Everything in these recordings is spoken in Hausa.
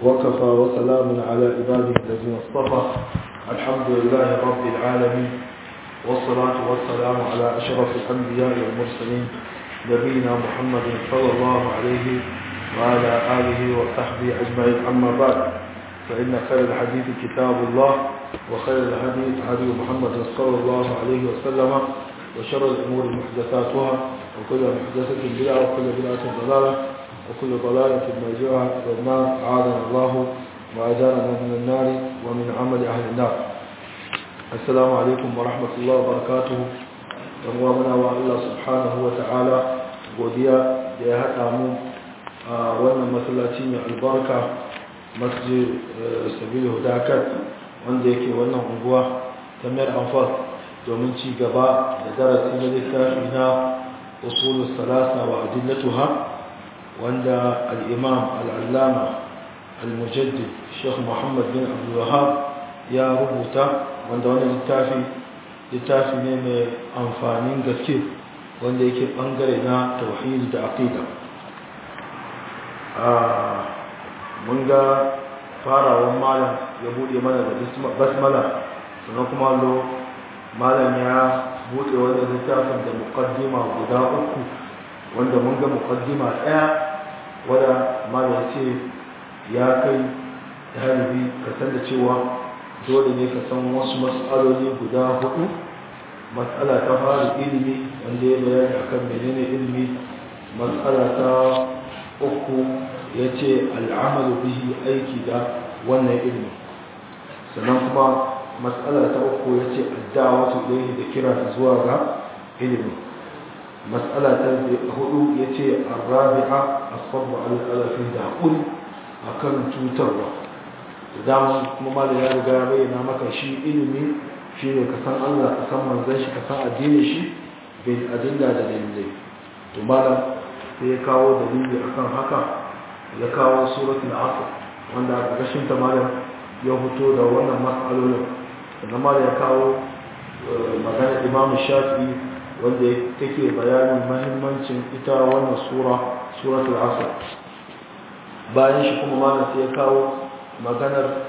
وكفى وسلام على عباده الذين اصطفى الحمد لله رب العالمين والصلاة والسلام على أشرف الأنبياء والمرسلين نبينا محمد صلى الله عليه وعلى آله وصحبه أجمعين. أما بعد فإن خير الحديث كتاب الله وخير الحديث هدي محمد صلى الله عليه وسلم وشر الأمور محدثاتها وكل محدثة بدعة وكل بدعة ضلالة وكل ضلالة مرجعها إلى النار. أعاذنا الله وأجارنا من النار ومن عمل أهل النار. السلام عليكم ورحمة الله وبركاته. ومنا والله سبحانه وتعالى godiya da ya haɗa mu a wannan masallaci mai albarka masjid sabil hudakat wanda yake wannan unguwa ta mayar anfas domin ci gaba da darasi na littafi na usulus salasa wa adillatuha wanda al-imam al-allama al-mujaddid Sheikh Muhammad bin Abdul Wahhab ya rubuta, wanda wannan littafi ne mai amfanin gaske wanda yake bangare na tauhid da aqida. Mun ga farawan malam ya bude mana da basmala, sannan kuma malam ya bude wannan littafin da muqaddima guda uku, wanda mun ga muqaddima daya wanda malam ce ya kai dalibi ka san da cewa dole ne ka san wasu mas'aloli guda hudu. Mas'ala ta fara ilimi wanda ya bayani akan menene ilimi. Mas'ala ta uku yace al'amalu bihi, aiki da wannan ilimi. Sannan kuma mas'ala ta uku yace ad-da'watu ilayhi, da kira zuwa ga ilimi. Mas'ala ta hudu yace ar-rabi'a as-sabr 'ala al-alafi, da hakuri akan cutarwa. Idan kuma malam ya riga ya bayyana maka shi ilimi shine ka san Allah, ka san manzon shi, ka san addinin shi bil adilla da dalilai. To malam sai ya kawo dalili akan haka, ya kawo suratul asr wanda a ƙarshen ta malam ya fito da wannan mas'alolin. Sannan malam ya kawo magana Imam Shafi'i wanda take bayanin muhimmancin ita wannan suratul asr. Bayan shi kuma malam sai ya kawo maganar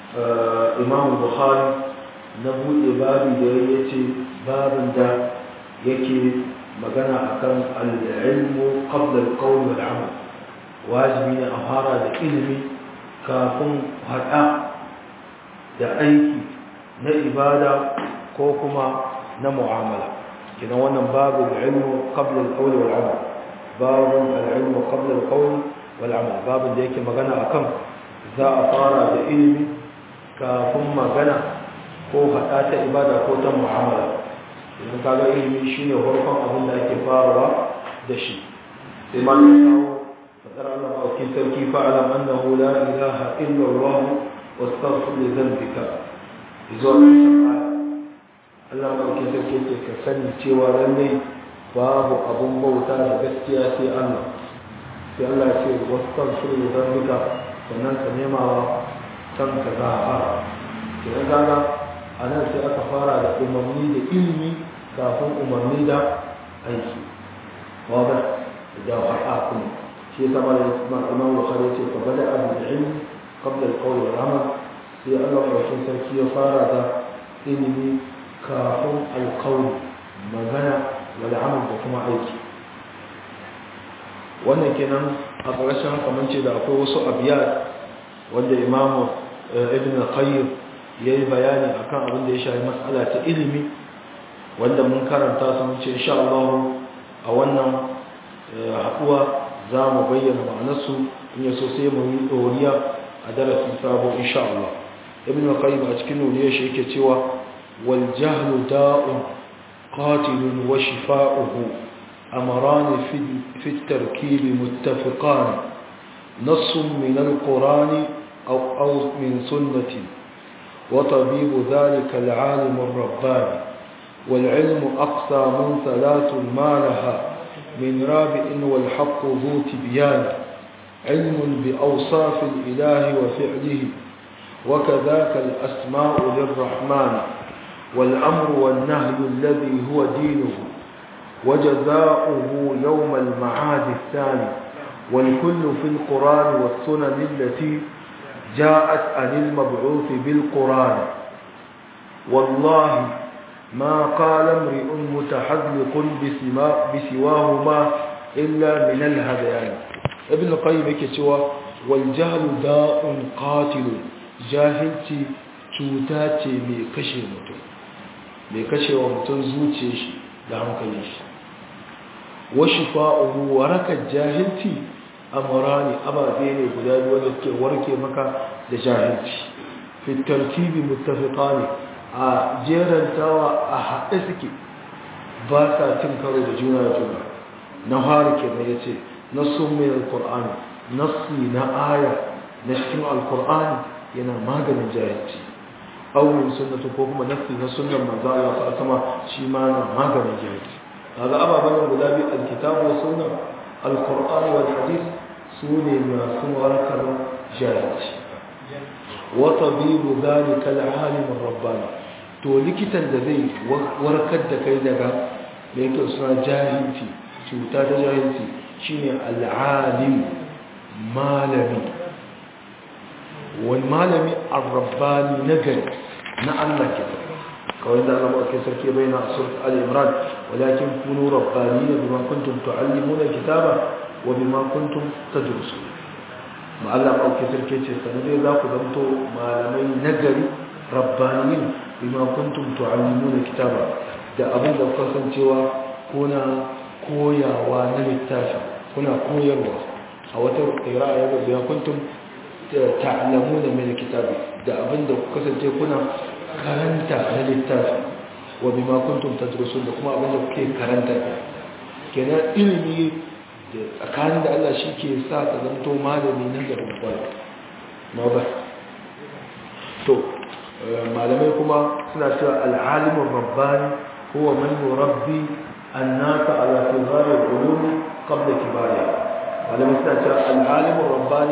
Imam Bukhari na buɗe babi da ya ce babin da yake magana akan al-ilmu qabla al-qawl wal amal. Wajibi ne a fara da ilimi kafin haɗa da aiki na ibada ko kuma na mu'amala. Kina wannan babin ilmu qabla al-qawl wal amal, babin al-ilmu qabla al-qawl wal amal, babin da yake magana akan za a fara da ilimi kafin magana ko haɗa ta ibada ko ta mu'amala. idan kaga ilimi shine farkon abin da ake farawa da shi. sai ma ya kawo fadar Allah a cikin sarki fa'alam annahu la ilaha illa Allah wastaghfir li dhanbika. izo Allah ma cikin sarki yake ka sani cewa lalle babu abun bauta da gaskiya sai Allah. sai Allah ya ce wastaghfir li dhanbika, sannan ka nema wa kanka gafara. idan kaga a nan sai aka fara da umarni da ilimi kafin umarni da aiki. wadda da wa'a kuma shi ya saba da imam bukhari ce fa bada abin ilmi qabla al-qawl wal amal. sai Allah ya sarki ya fara da ilimi kafin al-qawl, magana, wal amal, da kuma aiki. wannan kenan a ƙarshen haka mun ce da akwai wasu abiyat wanda imam ibn al-qayyim ya yi bayani a kan abin da ya shafi matsala ta ilimi, wanda mun karanta su mun ce insha Allah a wannan haɗuwa za mu bayyana ma'anarsu, in yaso sai mu yi ɗoriya a darasin sabo insha Allah. ibn al-qayyim a cikin nuriyar shi yake cewa wal jahlu da'un qatilun wa shifa'uhu amran fi at-tarkib muttafiqan nass min al-Qur'an aw min sunnati وطبيب ذلك العالم الرباني. والعلم أقسام ثلاث ما لها من رابع والحق ذو تبيان. علم بأوصاف الإله وفعله وكذاك الأسماء للرحمن. والأمر والنهي الذي هو دينه وجزاؤه يوم المعاد الثاني. والكل في القرآن والسنن التي جاءت عن المبعوث بالقرآن والله ما قال امرئ متحذلق بسواهما إلا من الهذيان. ابن القيم يكتوى والجهل داء قاتل جاهلتي تutاce mai kashe mutum mai kashewa mutum zuciye shi da hankali shi wa shifa'uhu warakar jahilci amrani ababe ne guda biyu wanda suke warke maka da jahilci fi tartibi muttafiqani a jerantawa a haɗe suke ba sa cin karo da juna na fara kenan yace nasu min alqur'ani nasi na aya na cikin alqur'ani yana maganin jahilci awon sunnatu ko kuma nasi na sunnan manzo Allah ta sama shi ma na maganin jahilci kaga ababan guda biyu alkitabu wa sunna alqur'ani wal hadith sune masu warakar jahilci wa tabibu dhalika alalim rabbani to likitan da zai warkar da kai daga da yake suna jahilci cuta ta jahilci shine al'alim malami wal malami ar-rabbani nagari na Allah ke kawai da Allah ke sarki bayyana a surat al-imran walakin kunu rabbanina bima kuntum tu'allimuna kitaba wa bima kuntum tadrusun ma Allah ke sarki ce sanin za ku zanto malamai nagari rabbaniyin bima kuntum tu'allimuna kitaba da abin da kuka san cewa kuna koyawa na littafi kuna koyarwa a wata qira'a ya bima kuntum ta'lamuna min kitabi da abin da kuka kasance kuna karanta na littafi wa bima kuntum tadrusun da kuma abin da kuke karanta kenan ilimi da tsakanin da Allah shi ke sa ka zanto malami na garin kwallo ma ba to malamai kuma suna cewa al'alimin rabbani huwa man yurabbi annaka ala fizari al-ulum qabla kibariha malamai suna cewa al'alimin rabbani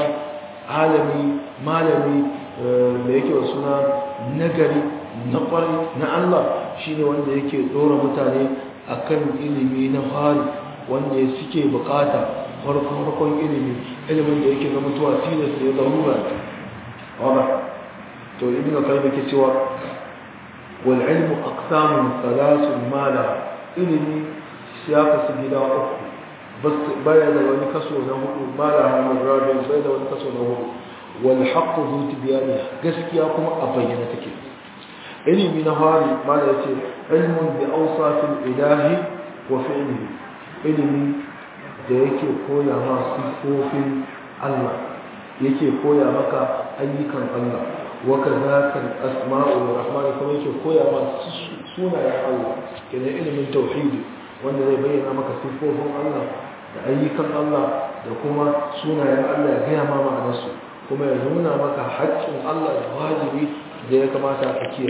malami da yake wa suna nagari na kwari na Allah shine wanda yake dora mutane akan ilimi na fari wanda suke bukata farkon ilimin da yake na mutuwa tilas ya zarura waba to ibn qayyim yake cewa wal ilmu aqsamun thalathun mala ilimi ya kasu gida uku bas baya da wani kaso na hudu mala hamad rabi bai da wani kaso na hudu wal haqqu zu tibyani gaskiya kuma a bayyana take ilimi na hari mala yace ilmun bi awsafil ilahi wa fi'lihi ilimi da yake koya ma sifofin Allah yake koya maka ayyukan Allah وكذاك الأسماء والرحمن كما يقول ما سونا يا الله كذا علم التوحيد وأن يبين أمك صفوفهم الله أيكم الله كما سونا يا الله جاء ما مع نفسه كما يزمون أمك حج الله واجبي زي كما تفكير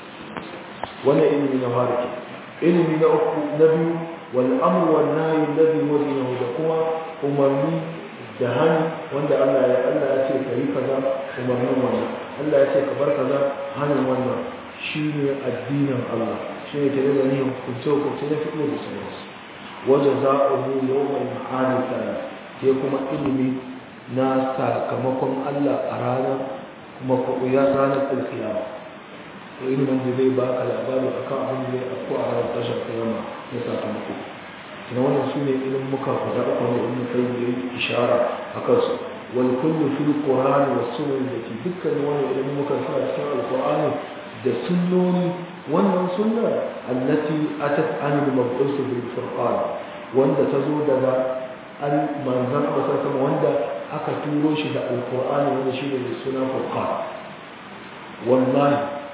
وأنا علم نهارك علم نبي والأمر والنهي الذي ودينه كما أمرني دهني وأن الله يا الله أتي كيف ذا أمرني وأنا Allah ya ce ka bar kaza hannun wannan shi ne addinin Allah shi ne tare da nihin kunce-kunce na fiɗo da sauransu wajen za'ahu yawon ma'adita sai kuma ilimi na sakamakon Allah a ranar kuma kwaɓuya ranar ƙulƙiyama ko ilimin da zai ba ka labari a kan abin da zai afko a ranar tashar kiyama na sakamako na wannan su ne ilimin muka guda uku wanda ilimin kai da ya ishara a kansu والكل في القرآن والسنة التي ذكر وانا إلى مكافأة سنة القرآن ده سنوني وانا سنة التي أتت عن المبعوث بالفرقان وانا تزود ده المنزل أساسا وانا أكتوروش ده القرآن وانا شيء للسنة فرقان والله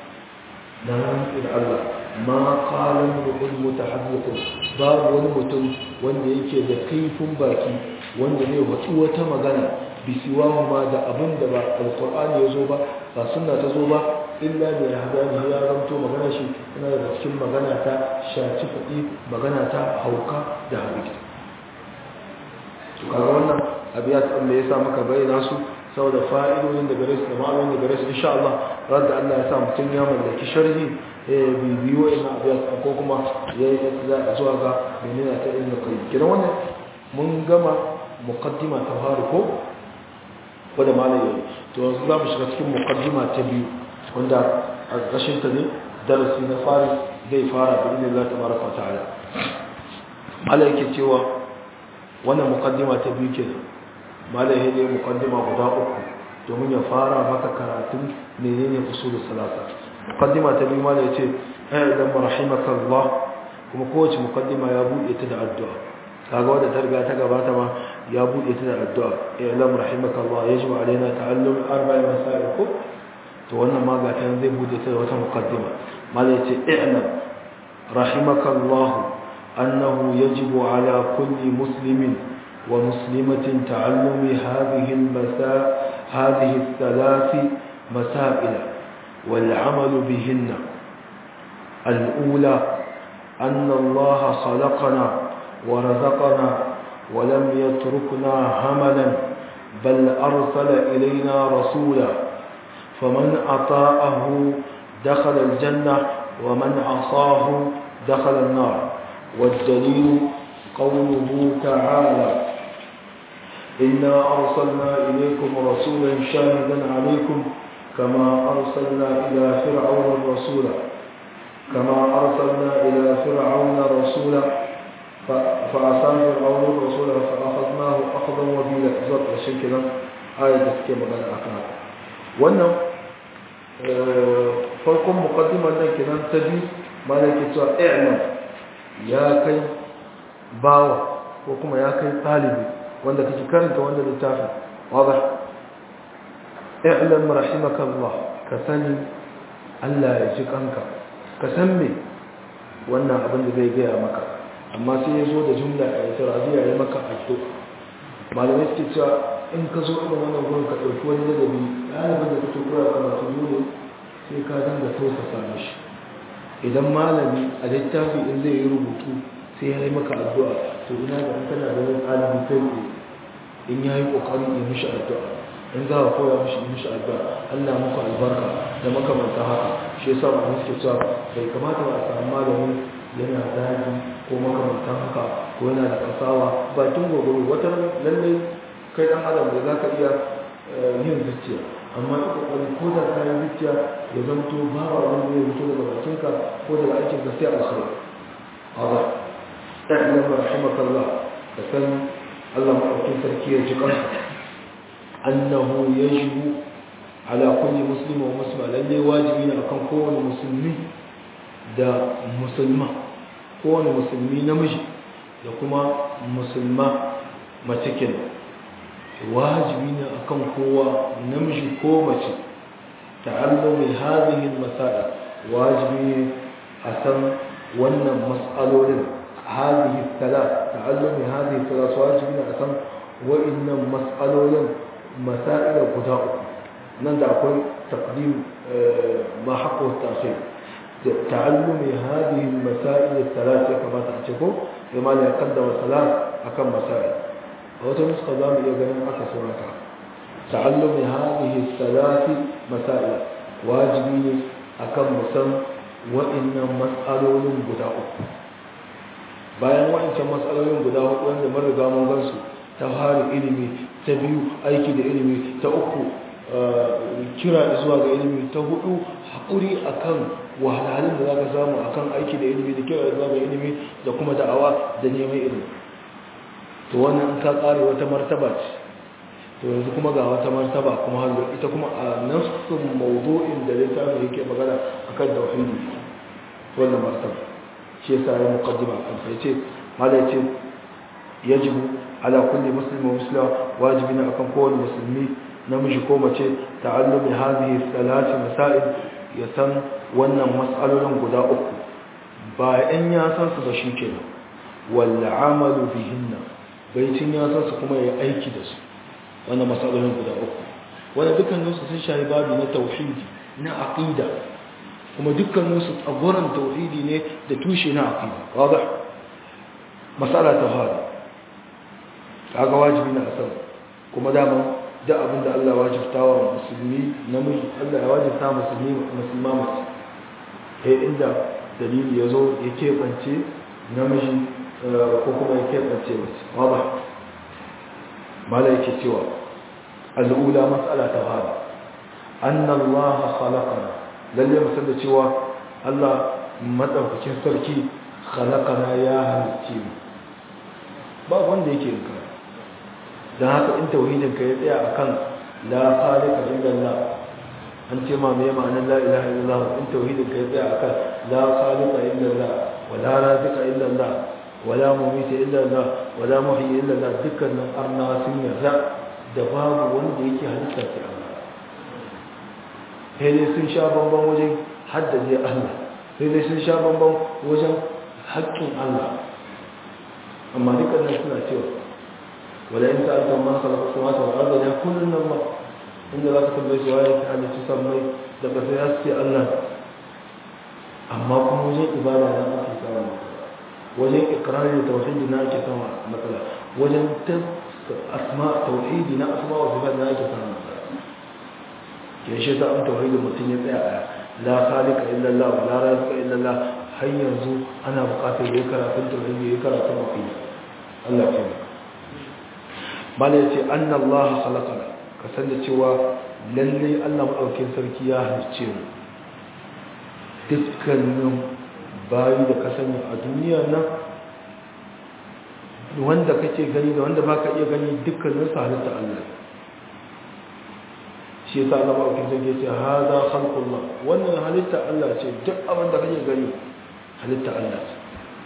نعم إلى الله ما قال امرؤ متحدث باب والمتن وانا يكي ده كيف باكي وانا ليه وطوة مغانا bisiwahu ma da abin da ba alqur'ani yazo ba ba sunna ta zo ba illa bi hadani ya ramto magana shi yana da cikin magana ta shaci fadi magana ta hauka da hadisi to kaga wannan abiyat Allah ya sa maka bayyana su saboda fa'idodin da gare su da ma'anonin da gare su insha Allah radda Allah ya sa mutun ya mallaki sharhi bibiyo ina abiyat ko kuma yayi da zuwa ga menene ta ilmi kai kiran wannan mun gama muqaddima ta farko wanda malai yayi to yanzu za mu shiga cikin muqaddima ta biyu wanda a ƙarshen ta ne darasi na fari zai fara da inda Allah tabaraka wa ta'ala malai yake cewa wannan muqaddima ta biyu kenan malai yayi muqaddima guda uku domin ya fara maka karatun menene usulul salasa muqaddima ta biyu malai yace ayyuhal rahimakallah kuma kowace muqaddima ya bude ta da addu'a kaga wanda ta riga ta gabata ma ya bude ta da addu'a ayyuhal rahimakallah yajibu alaina ta'allum arba'i masail to wannan ma ga tan zai bude ta da wata muqaddima malai yace i'lam rahimakallah annahu yajibu ala kulli muslimin wa muslimatin ta'allumi هذه الثلاث مسائل والعمل بهن الأولى أن الله خلقنا ورزقنا ولم يتركنا هملا بل أرسل إلينا رسولا فمن أطاعه دخل الجنة ومن عصاه دخل النار والدليل قوله تعالى إنا أرسلنا إليكم رسولا شاهدا عليكم كما أرسلنا إلى فرعون رسولا فعصى فرعون الرسول فأخذناه أخذا وبيلا إزاط الشكلة آية تسكيما قال أكنا وأنه فرقم مقدمة لكنا تجي ما لك اعلم يا كي باوة وكما يا كي طالبي wanda kake karanta wanda littafin wadah i'lam rahimakallah ka sani Allah ya ji kanka ka san me wannan abin da zai gaya maka amma sai ya zo da jumla a itiraziya ya maka addu'a malamai suke cewa in ka zo irin wannan gurin ka dauki wani ladabi ɗalibin da kake koya karatu dole sai ka danga tausasa mishi idan malami a littafi in zai yi rubutu sai ya yi maka addu'a to ina da kana da wani ɗalibi kai in ya yi ƙoƙarin yi mishi addu'a in za a koya mishi addu'a Allah muku albarka da makamanta haka shi yasa ba suke cewa bai kamata ba a samu malamin yana zagi ko makamantan haka ko yana da kasawa bakin gogoro wata lallai kai dan adam da za ka iya yin zuciya amma ita ƙoƙari ko da kayan zuciya ya zanto babu abin da ya fito daga bakinka ko daga aikinka sai alkhairi haka اعلم رحمك الله فسن الله مؤكد تركية جقرة أنه يجب على كل مسلم ومسلم للي واجبين أكون كون مسلمي دا مسلمة كون مسلمي نمجي لكما مسلمة متكن واجبين أكون كوا نمجي كومتي تعلم هذه المسائل واجبين أسن ونن مسألة هذه الثلاث تعلم هذه الثلاث واجبين أسم وإن مسألة مسائل قداء نندع كل تقديم ما حقه التأخير تعلم هذه المسائل الثلاث كما تعتقوا بما لا يقدم الثلاث أكم مسائل وتنسخ ذلك يجنن أكثرك تعلم هذه الثلاث مسائل واجبين أكم مسم وإن مسألة قداء bayan wa'ancan matsalolin guda hudu wanda mun riga mun gansu ta fara ilimi ta biyu aiki da ilimi ta uku kira zuwa ga ilimi ta hudu haƙuri akan wahalhalun da zaka samu akan aiki da ilimi da kira zuwa ga ilimi da kuma da'awa da neman ilimi to wannan ka tsare wata martaba ce to yanzu kuma ga wata martaba kuma har ita kuma a nafsun mawdu'in da littafin yake magana akan tauhidi wannan martaba shi yasa ya muqaddima kan sai ce mala yace yajibu ala kulli muslim wa muslima wajibina akan kowane musulmi namiji ko mace ta'allumi hadhihi thalath masail ya san wannan mas'alolin guda uku ba in ya san su ba shikenan wal amalu bihinna baitin ya san su kuma ya aiki da su wannan mas'alolin guda uku wanda dukkanin su sun shahi babu na tauhidi na aqida kuma dukkaninsu tsagoran tauhidi ne da tushe na aqida wadah masala ta fara kaga wajibi na asal kuma dama da abin da Allah wajibta wa musulmi namiji Allah ya wajibta musulmi musulma mace inda dalili yazo ya keɓance namiji ko kuma ya keɓance mace wadah mala yake cewa al'ula mas'ala ta fara anna Allah khalaqana lalle musan da cewa Allah madaukakin sarki khalaqana ya halicce mu ba wanda yake yin ka dan haka in tauhidin ka ya tsaya akan la khaliqa illa Allah an ce ma me ma'anar la ilaha illallah in tauhidin ka ya tsaya akan la khaliqa illa Allah wa la raziqa illa Allah wa la mumita illa Allah wa la muhyi illa Allah dukkanin arna sun yarda da babu wanda yake halitta sai Allah sai sun sha bamban wajen haddace Allah sai sun sha bamban wajen haƙƙin Allah amma dukkanin suna cewa wala in ta'alta man khalaqa samawati wal arda la kullun Allah inda za ka tambaye su waye ta halitta sammai da ƙasa ya ce Allah amma kuma wajen ibada na ake samun matsala wajen ikrari da tauhidi na ake samun matsala wajen asma tauhidi na asma wa sifat na ake samun matsala ke shi ta an tauhidin mutum ya tsaya a la khaliqa illa Allah wa la raziqa illa Allah har yanzu ana buƙatar yayi karatun tauhidi yayi karatun aqida Allah ya yi bala yace anna Allah khalaqana ka san da cewa lalle Allah madaukakin sarki ya halicce mu dukkanin bayi da ka sani a duniya nan wanda kake gani da wanda baka iya gani dukkanin su halitta Allah shi yasa Allah madaukakin sarki yace hada khalqullah wannan halitta Allah ce duk abin da kake gani halitta Allah ce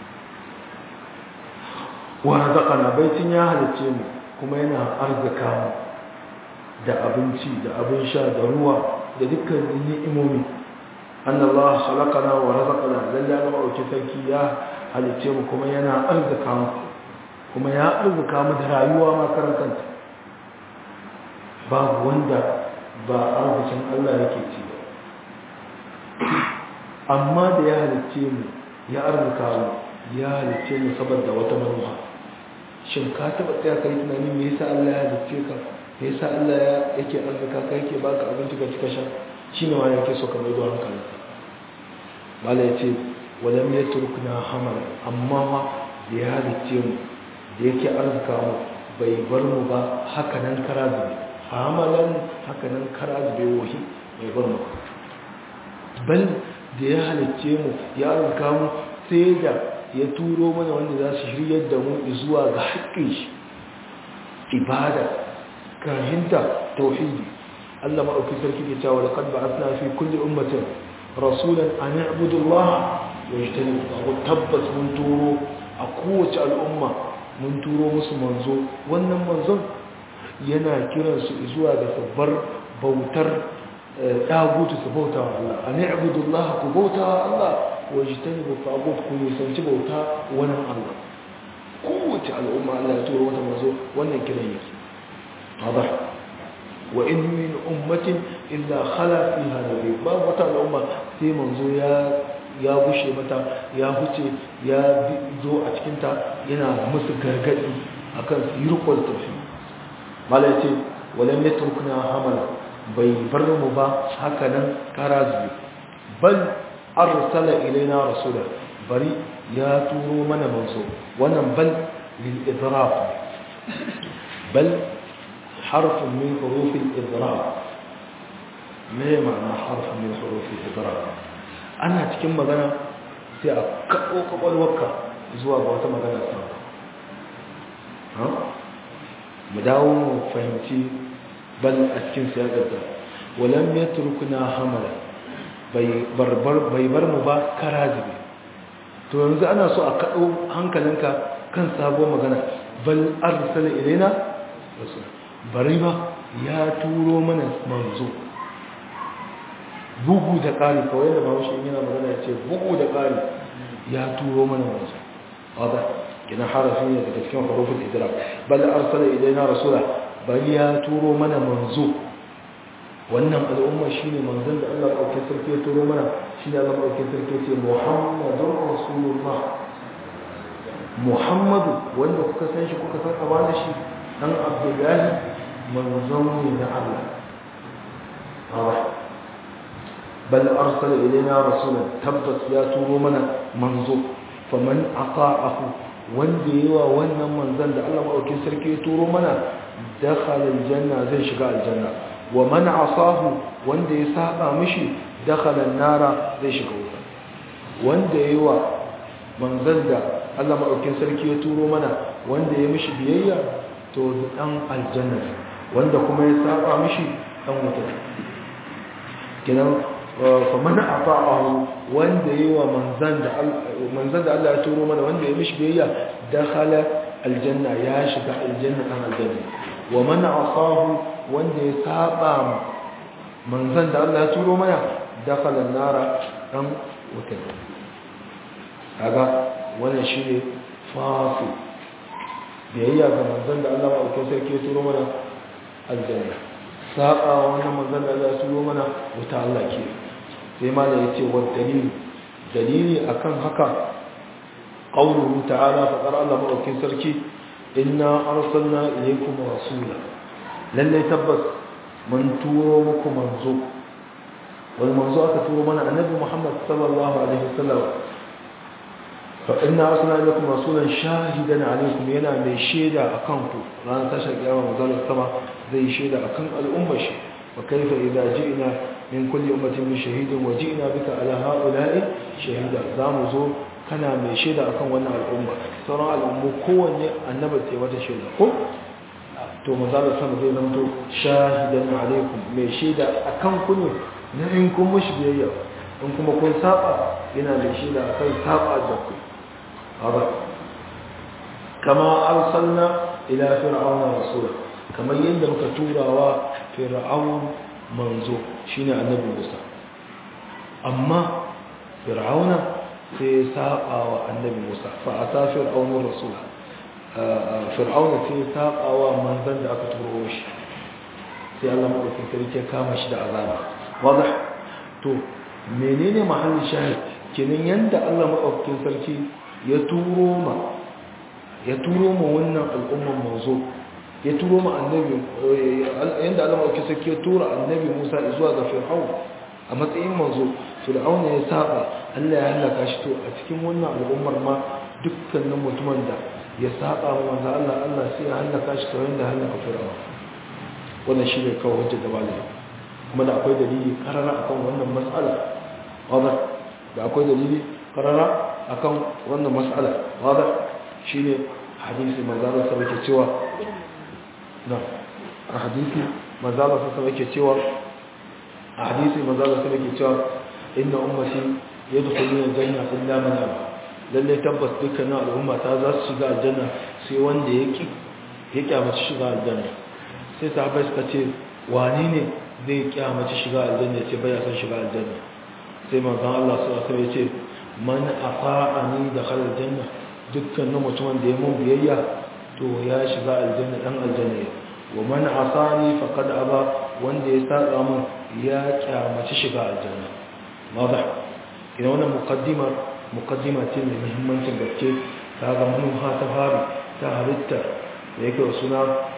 wa razaqana baitin ya halicce mu kuma yana arzika mu da abinci da abin sha da ruwa da dukkan ni'imomi annallaha khalaqana wa razaqana lalle Allah dauke sarki ya halicce mu kuma yana arzika mu kuma ya arzika mu da rayuwa ma karantanta babu wanda ba arzikin Allah yake ci ba amma da ya halicce mu ya arzika mu ya halicce mu saboda wata manufa shin ka taba tsaya kai tunanin me yasa Allah ya halicce ka me yasa Allah yake arzika ka yake baka abinci ka cika sha shine wani yake so ka mai da hankali mala yace walam yatrukna hamala amma ma da ya halicce mu da yake arzika mu bai bar mu ba haka nan karazu hamalan haka nan karazu bai wahi bai bar mu bal da ya halicce mu ya arzika mu sai da ya turo mana wanda za su shiryar da mu zuwa ga haƙƙin shi ibada kahinta tauhidi Allah maɗauki sarki ke cewa laqad ba'athna fi kulli ummatin rasulan an ya'budu Allah wa yajtanibu at tabbas mun turo a kowace al'umma mun turo musu manzo wannan manzon yana kiran su zuwa ga sabbar bautar dagutu su bauta wa Allah an ya'budu Allah ku bauta wa Allah wajtanibu tagut ku nisanci bauta wannan Allah kowace al'umma Allah ya turo wata mazo wannan kiran yake wadah wa in min ummatin illa khala fiha nabiy ba wata al'umma sai manzo ya bushe mata ya huce ya zo a cikin ta yana musu gargadi akan su yi rukun tauhid mala yace walam yatrukna hamala bai bar mu ba haka nan karazu bal arsala ilaina rasula bari ya turo mana manzo wannan bal lil idraf bal harf min huruf al idraf me ma'ana harf min huruf al idraf ana cikin magana sai a kado kwakwalwarka zuwa ga wata magana ta mu dawo mu fahimci bal a cikin siyasar da walam yatrukna hamala bai bar mu ba karazibi to yanzu ana so a kaɗo hankalinka kan sabon magana bal arsala ilaina rasul bari ba ya turo mana manzo bugu da ƙari kawai da bahaushe yana magana ya ce bugu da ƙari ya turo mana manzo wadda kina harafi ne daga cikin harufin idrak bal arsala ilaina rasula bari ya turo mana manzo wannan al'umma shine manzon da Allah ɗauke sarki ya turo mana shine Allah ɗauke sarki ce Muhammadur Rasulullah Muhammadu wanda kuka san shi kuka san abana shi dan Abdullahi manzon ne na Allah bal arsala ilaina rasulan tabbas ya turo mana manzo faman ata'ahu wanda yawa wannan manzon da Allah madaukakin sarki ya turo mana dakhala aljanna zai shiga aljanna wa man asahu wanda ya saba mishi dakhala an-nara zai shiga wuta wanda yawa manzon da Allah madaukakin sarki ya turo mana wanda ya mishi biyayya to dan aljanna wanda kuma ya saba mishi dan wuta kenan fa man ata'ahu wanda yawa manzon da Allah ya turo mana wanda ya mishi biyayya dakhala aljanna ya shiga aljanna dan aljanna wa man asahu wanda ya saba manzon da Allah ya turo mana dakhala an-nara dan wuta kaga wannan shine fasu biyayya ga manzon da Allah ba sai ke turo mana aljanna saba wannan manzon da Allah ya turo mana wuta Allah ke sai ma da yace wa dalili akan haka qawluhu ta'ala fa qara Allah madaukin sarki inna arsalna ilaykum rasula lalle tabbas mun turo muku manzo wal manzo aka turo mana annabi Muhammad sallallahu alaihi wasallam fa inna arsalna ilaykum rasulan shahidan alaykum yana mai sheda akan ku ran tashar kiyama manzo sama zai sheda akan al'ummar shi wa kaifa idza ji'na min kulli ummatin bi shahidin wa ji'na bika ala ha'ula'i shahida zamu zo kana mai sheda akan wannan al'umma sauran al'ummu kowanne annabi sai wata sheda ko to manzo sama zai zanto shahidan alaykum mai sheda akan ku ne na in kun mushi biyayya in kuma kun saba yana mai sheda akan saba da ku haba kama arsalna ila fir'auna rasula kamar yadda muka turawa fir'aun manzo shine annabi Musa amma fir'auna sai saba wa annabi Musa fa ata fir'aunu rasula fir'auna sai saba wa manzon da aka turo shi sai Allah madaukakin sarki ya kama shi da azaba wadah to menene mahallin shahid kenan yanda Allah madaukakin sarki ya turo ma wannan al'umman manzo ya turo ma annabi yanda Allah madaukakin sarki ya tura annabi Musa zuwa ga fir'aun a matsayin manzo fir'auna ya saba Allah ya halaka shi to a cikin wannan al'ummar ma dukkanin mutumin da ya saba wa manzo Allah sai ya halaka shi kamar yadda halaka fir'auna wannan shi ne kawai hujja da malami kuma da akwai dalili karara akan wannan mas'ala wadah da akwai dalili karara akan wannan mas'ala wadah shine hadisi manzo Allah sai yake cewa na hadisi manzo Allah sai yake cewa a hadisi manzo Allah sai yake cewa inna ummati yadkhuluna aljanna illa man aba lalle tabbas dukkanin al'umma ta za su shiga aljanna sai wanda ya kyamaci shiga aljanna sai sahabbai suka ce wani ne zai kyamaci shiga aljanna ya ce bai san shiga aljanna sai manzo Allah sallallahu alaihi wasallam ya ce man afa'ani dakhala aljanna dukkanin mutumin da ya mun biyayya to ya shiga aljanna dan aljanna wa man asani faqad aba wanda ya saba mun ya kyamaci shiga aljanna واضح كده wannan muqaddima ce mai muhimmancin gaske ta ga manufa ta fari ta halitta da yake suna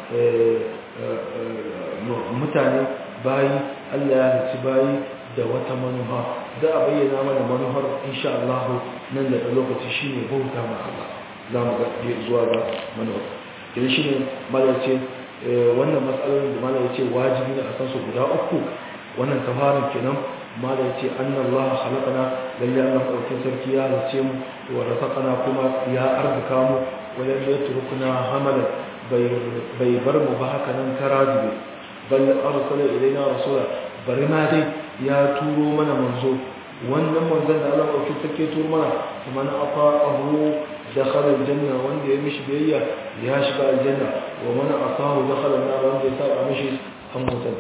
mutane bayi Allah ya halicci bayi da wata manufa za a bayyana mana manufar insha Allah nan da lokaci shine bauta ma Allah za mu ga zuwa ga manufa idan shine malace wannan matsalar da malace wajibi ne a san su guda uku wannan tafarin kenan ma da yace annallaha khalaqana lalle Allah dauke sarki ya halice mu wa razaqana kuma ya arzuka mu wa lam yatrukna hamalan bai bar mu ba haka nan karajibe bal arsala ilaina rasula bari ma dai ya turo mana manzo wannan manzon da Allah dauke sarki turo mana kuma na afa'ahu dakhala aljanna wanda ya mishi biyayya ya shiga aljanna wa man asahu dakhala an-nar wanda ya saba mishi an mutan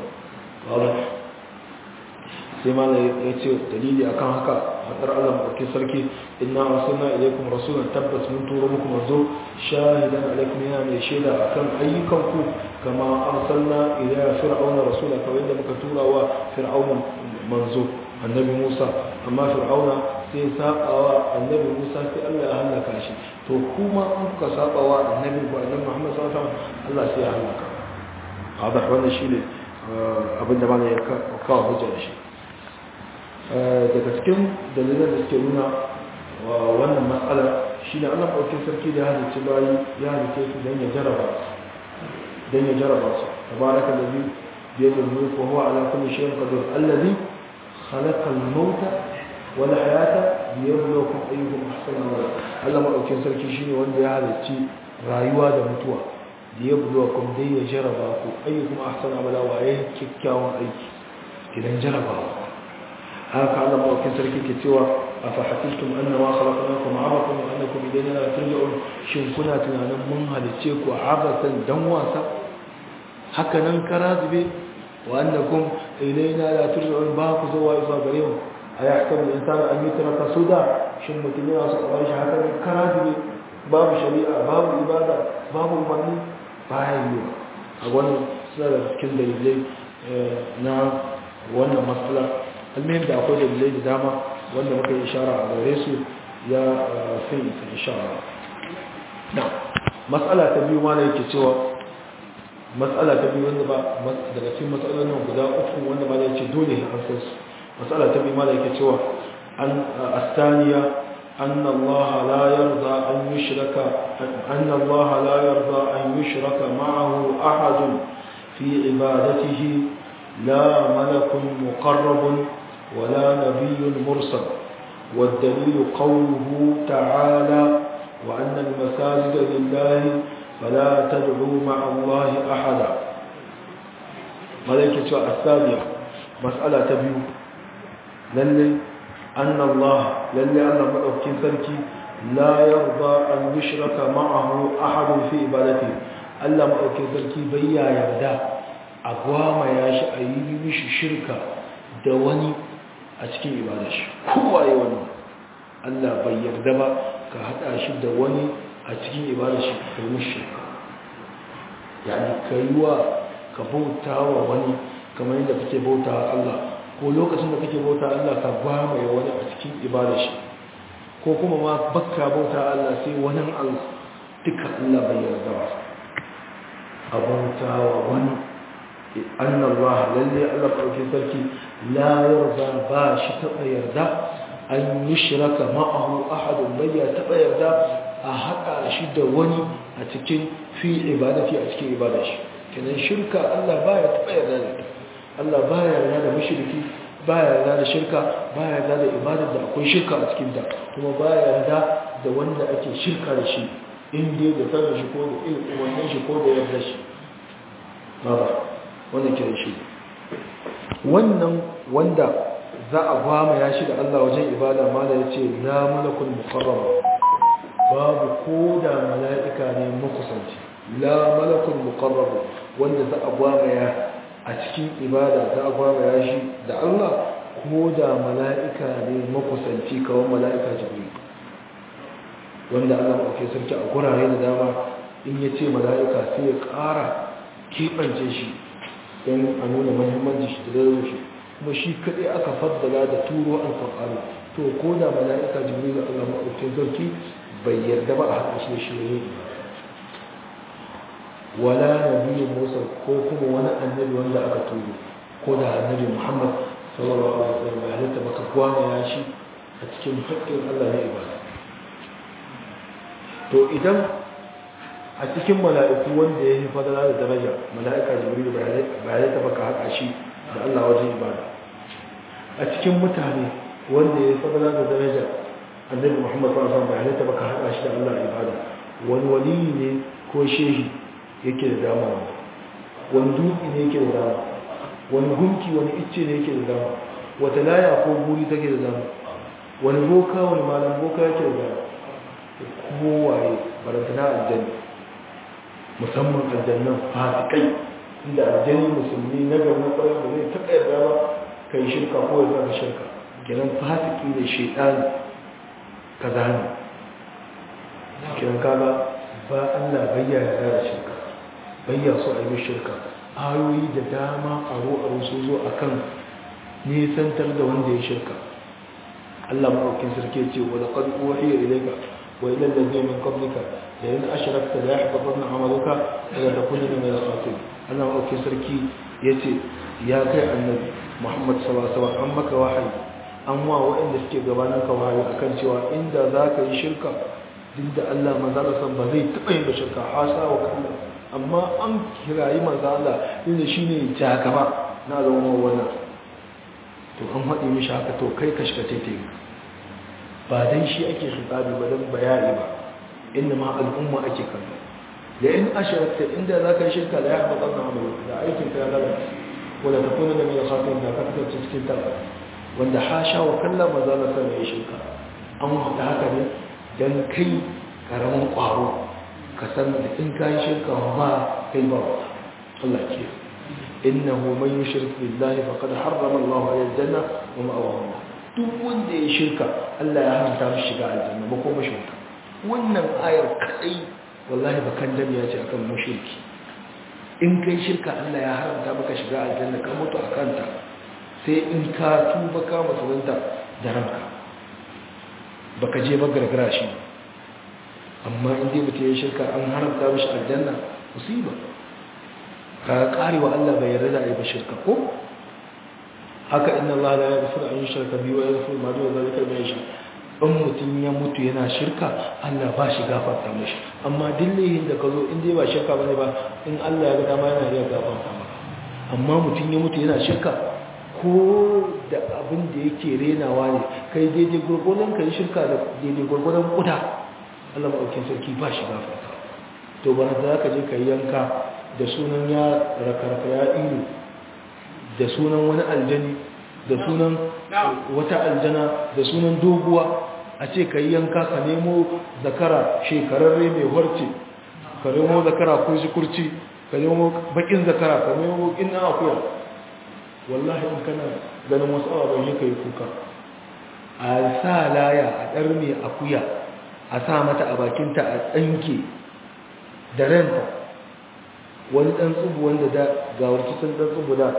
sai ma ya ce dalili akan haka hadar Allah barke sarki inna arsalna ilaykum rasulan tabbas mun turo muku manzo shahidan alaykum yana mai shaida akan ayyukanku kama arsalna ila fir'auna rasula kawai da muka tura wa fir'auna manzo annabi Musa amma fir'auna sai sabawa annabi Musa sai Allah ya halaka shi to kuma an kuka sabawa annabi Muhammad sallallahu alaihi wasallam Allah sai ya halaka hada wannan shine abinda ma ya kawo hujja da shi daga cikin dalilan da suke nuna wannan matsala shine Allah ɗauke sarki da ya halicci bayi ya halicce su dan ya jaraba su tabaraka allazi bi yadihi al-mulku wa huwa ala kulli shay'in qadir allazi khalaqa al-mauta wal hayata liyabluwakum ayyukum ahsanu amala. Allah madaukakin sarki shine wanda ya halicci rayuwa da mutuwa liyabluwakum dai ya jaraba ku ayyukum ahsanu amala wa yayin kikkiawan aiki idan jarabawa haka Allah madaukakin sarki ke cewa أفحسبتم أنما خلقناكم عبثا وأنكم إلينا لا ترجعون shin kuna tunanin mun halice ku abasan dan wasa haka nan karazube wa annakum ilayna la turja'un ba ku zuwa isa gare mu ayahsabu al-insanu an yutraka suda shin mutum yana so a shi haka nan karazube babu shari'a babu ibada babu umarni bayan yi a wannan suna da cikin dalilai na wannan matsala almihim da akwai dalilai da dama wanda muka yi ishara a gare su ya fi ishara na matsala ta biyu ma da yake cewa matsala ta biyu wanda ba daga cikin matsalolin guda uku wanda ba da yake dole ne an san su matsala ta biyu ma da yake cewa an astaniya أن الله لا يرضى أن يشرك معه أحد في عبادته لا ملك مقرب ولا نبي مرسل والدليل قوله تعالى وأن المساجد لله فلا تدعوا مع الله أحدا. ملائكة الثانية مسألة تبيو أن الله مدوكين سركي لا يرضى أن يشرك معه أحد في عبادته. الله مدوكين سركي بيا يرضى أقوام ياشي أيدي شركة دواني أتكين عبادش هو أيواني الله بيا يرضى كهذا أشد دواني أتكين عبادش كمشرك يعني كيوا كبوتا وواني كما يندى كي بوتا الله ko lokacin da kake bauta Allah ka ba mai wani a cikin ibada shi ko kuma ma bakka bauta Allah sai wani Allah duka Allah bai yarda ba a bauta wa wani annallaha lalle Allah ɗauki sarki la yarda ba shi taɓa yarda an yi shiraka ma'ahu ahadun bai ya taɓa yarda a haɗa shi da wani a cikin fi ibadati a cikin ibada shi kenan shirka Allah ba ya taɓa yarda da ita. Allah baya yarda da mushriki baya yarda da shirka baya yarda da ibadar da akwai shirka a cikin ta kuma baya yarda da wanda ake shirka da shi in dai da sanin shi ko da ilimin shi ko da yarda shi baba wannan kiran shi wannan wanda za a gwama ya shi da Allah wajen ibada mala yace la malakul muqarrab babu koda mala'ika ne makusanci la malakul muqarrab wanda za a gwama ya a cikin ibada za a gwamaya shi da Allah ko da mala'ika ne makusanci kawai mala'ika jibril wanda Allah ɗauke sarki a gurare da dama in ya ce mala'ika sai ya ƙara keɓance shi don a nuna mahimmanci shi da zai shi kuma shi kaɗai aka faddala da turo alƙur'ani to ko da mala'ika jibril Allah ɗauke sarki bai yarda ba a haɗa shi da shi ne wala nabiyyu Musa ko kuma wani annabi wanda aka turo ko da annabi Muhammad sallallahu alaihi wasallam ya halitta maka kwana ya shi a cikin haƙƙin Allah ne ibada to idan a cikin mala'iku wanda ya yi fadala da daraja mala'ika Jibril ba ya taba ka haƙa shi da Allah wajen ibada a cikin mutane wanda ya yi fadala da daraja annabi Muhammad sallallahu alaihi wasallam ba ya taba ka haƙa shi da Allah ibada wani wali ne ko shehi yake da dama wani duki ne yake da dama wani gunki wani icce ne yake da dama wata laya ko guri take da dama wani boka wani malam boka yake da dama kowaye barantana aljanni musamman aljannan fasikai inda aljanni musulmi na garin kwarar da zai taɓa yarda ba ka yi shirka ko ya zaka shirka kenan fasiki da shaidani kaza ne kenan kaga ba Allah bayyana da shirka bayya su a yi shirka ayoyi da dama aro su zo a kan nisantar da wanda ya shirka Allah maɗaukin sarki ce wa da ƙarfi wahiyar ilaika wa ilan da zai min ƙablika da yin ashirakta da ya haɓa ɓarnar amaluka daga da kullum mai rasatu Allah maɗaukin sarki ya ce ya kai annabi Muhammad sallallahu an maka wahayi an wa waɗanda suke gabanin ka wahayi akan cewa inda za ka yi shirka duk da Allah manzala san ba zai taɓa yin shirka hasa wa kalla amma an kirayi manzala inda shi ne jagaba na zama wannan to an haɗe mishi haka to kai ka shiga taitai ba dan shi ake shirkabi ba dan bayani ba inda ma al'umma ake kallo da in ashirakta inda za ka yi shirka da ya haɓa ƙarna amalu da aikin ka ya lalata wadda ta kuna da mai khafin da ka kasance cikin tara wanda hasha wa kalla manzala san ya yi shirka an haɗa haka ne don kai karamin ƙwaro ka san da in ka yi shirka ba kai ba wata Allah ke innahu man yushrik billahi faqad harrama Allahu alayhi aljanna wa ma'awahu duk wanda ya shirka Allah ya haramta mishi shiga aljanna ba ko mushrika wannan ayar kadai wallahi bakan dan ya ce akan mushriki in kai shirka Allah ya haramta maka shiga aljanna ka mutu akan ta sai in ka tuba ka musulunta da ranka baka je ba gargara shi amma in dai mutum ya shirka an haramta mishi aljanna musiba ka karewa Allah bai yarda da ai ba shirka ko haka inna Allah la yaghfiru an yushraka bihi wa yaghfiru ma duna zalika liman yasha in mutum ya mutu yana shirka Allah ba shi gafarta mishi amma dillahin da ka zo in dai ba shirka bane ba in Allah ya ga dama yana iya gafarta maka amma mutum ya mutu yana shirka ko da abin da yake renawa ne kai daidai gurgurdan kai shirka da daidai gurgurdan kuda Allah maɗaukin sarki ba shi gafarta to bana za ka je ka yanka da sunan ya rakarka ya ilu da sunan wani aljani da sunan wata aljana da sunan doguwa a ce ka yanka ka nemo zakara shekararre mai warce ka nemo zakara kurci ka nemo bakin zakara ka nemo bakin na akuya wallahi in kana ganin wasu ababen yi ka yi kuka a sa laya a ɗar mai akuya a sa mata a bakinta a tsanke da ranta wani ɗan tsubu wanda da gawarci sun ɗan tsubu da